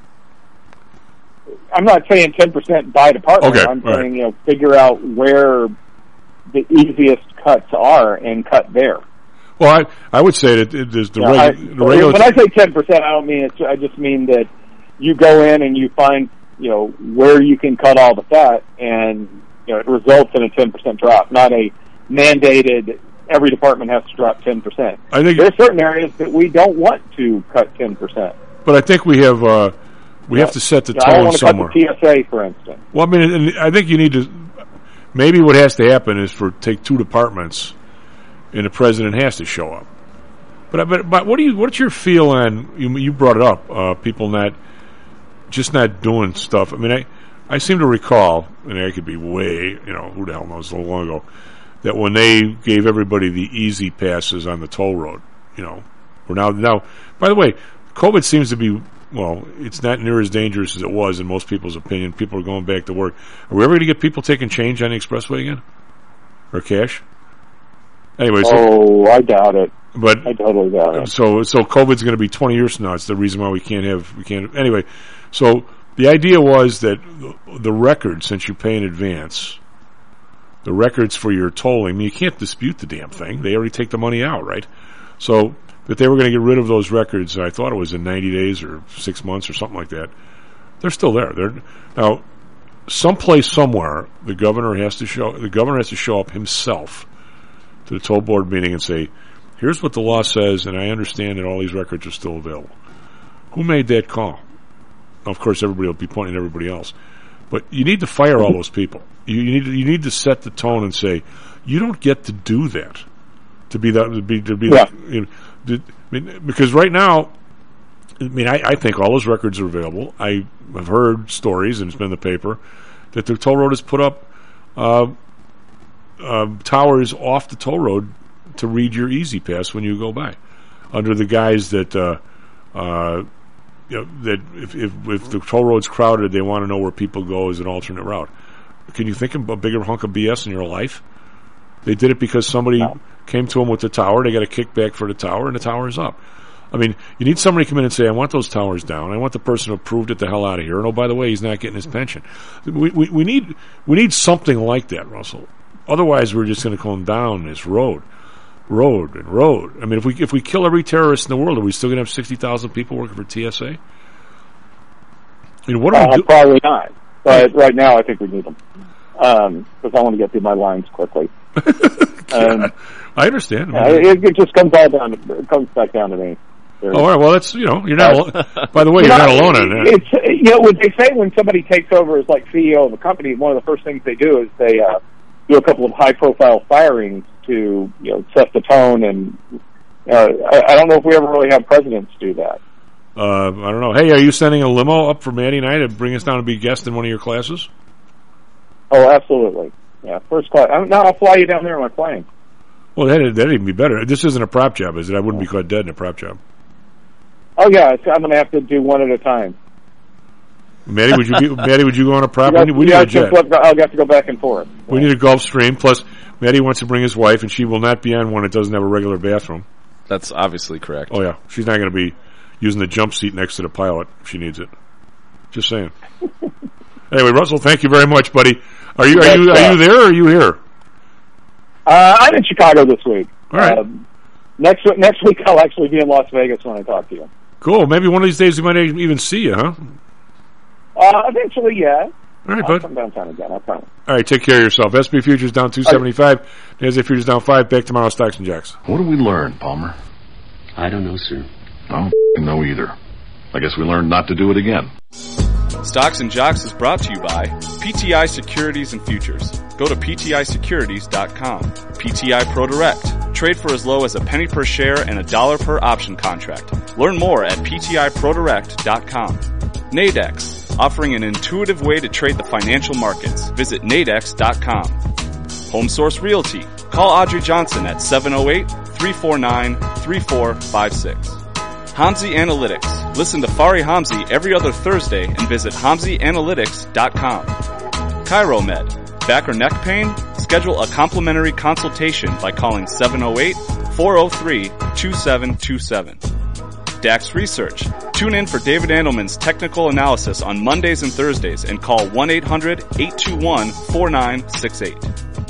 I'm not saying 10% by department. Okay, I'm saying figure out where the easiest cuts are and cut there. Well, I would say that there's the regular. When I say 10%, I don't mean it. I just mean that you go in and you find where you can cut all the fat, and it results in a 10% drop, not a mandated. Every department has to drop 10%. I think there are certain areas that we don't want to cut 10%. But I think we have to set the tone I don't want to somewhere. Cut the TSA, for instance. Well, I mean, and I think you need to. Maybe what has to happen is take 2 departments, and the president has to show up. But what's your feel on? You brought it up. People not doing stuff. I mean, I seem to recall, and I could be way, who the hell knows, so long ago, that when they gave everybody the easy passes on the toll road, we're now. By the way, COVID seems to be, it's not near as dangerous as it was in most people's opinion. People are going back to work. Are we ever going to get people taking change on the expressway again? Or cash? Anyways. I doubt it. But I totally doubt it. So COVID's going to be 20 years from now. It's the reason why we can't. Anyway, so the idea was that the records, since you pay in advance, the records for your tolling, you can't dispute the damn thing. They already take the money out, right? So that they were going to get rid of those records, I thought it was in 90 days or 6 months or something like that. They're still there. Now, someplace, somewhere, the governor has to show up himself to the toll board meeting and say, here's what the law says, and I understand that all these records are still available. Who made that call? Of course, everybody will be pointing at everybody else. But you need to fire all those people. You need to set the tone and say, you don't get to do that. Because right now, I think all those records are available. I have heard stories, and it's been in the paper, that the toll road has put up towers off the toll road to read your Easy Pass when you go by, under the guise that that if the toll road's crowded, they want to know where people go as an alternate route. Can you think of a bigger hunk of BS in your life? They did it because somebody came to them with the tower. They got a kickback for the tower, and the tower is up. I mean, you need somebody to come in and say, I want those towers down. I want the person who approved it the hell out of here. And, oh, by the way, he's not getting his pension. We need something like that, Russell. Otherwise, we're just going to come down this road. I mean, if we kill every terrorist in the world, are we still going to have 60,000 people working for TSA? I mean, what do we do? Probably not. But right now, I think we need them because I want to get through my lines quickly. I understand. It just comes back down to me. Oh, all right. Well, that's you're not. By the way, you're not alone in that. It's what they say when somebody takes over as like CEO of a company. One of the first things they do is they do a couple of high-profile firings to set the tone. And I don't know if we ever really have presidents do that. I don't know. Hey, are you sending a limo up for Maddie and I to bring us down to be guest in one of your classes? Oh, absolutely. Yeah, first class. I'll fly you down there on my plane. Well, that'd even be better. This isn't a prop job, is it? I wouldn't be caught dead in a prop job. Oh yeah, I'm going to have to do one at a time. Maddie, would you go on a prop? We need a jet. I'll have to go back and forth. We need a Gulfstream. Plus, Maddie wants to bring his wife, and she will not be on one that doesn't have a regular bathroom. That's obviously correct. Oh yeah, she's not going to be using the jump seat next to the pilot if she needs it. Just saying. Anyway, Russell, thank you very much, buddy. Are you there or are you here? I'm in Chicago this week. All right. Next week I'll actually be in Las Vegas when I talk to you. Cool. Maybe one of these days we might even see you, huh? Eventually, yeah. All right, bud. I'll come downtown again, I promise. All right, take care of yourself. SP Futures down 275. NASDAQ Futures down 5. Back tomorrow, Stocks and Jocks. What did we learn, Palmer? I don't know, sir. I don't know either. I guess we learned not to do it again. Stocks and Jocks is brought to you by PTI Securities and Futures. Go to PTIsecurities.com. PTI ProDirect. Trade for as low as a penny per share and $1 per option contract. Learn more at PTIProDirect.com. Nadex, offering an intuitive way to trade the financial markets. Visit Nadex.com. HomeSource Realty. Call Audrey Johnson at 708-349-3456. Hamzy Analytics. Listen to Fari Hamzy every other Thursday and visit HamzyAnalytics.com. ChiroMed. Back or neck pain? Schedule a complimentary consultation by calling 708-403-2727. DAX Research. Tune in for David Andelman's technical analysis on Mondays and Thursdays and call 1-800-821-4968.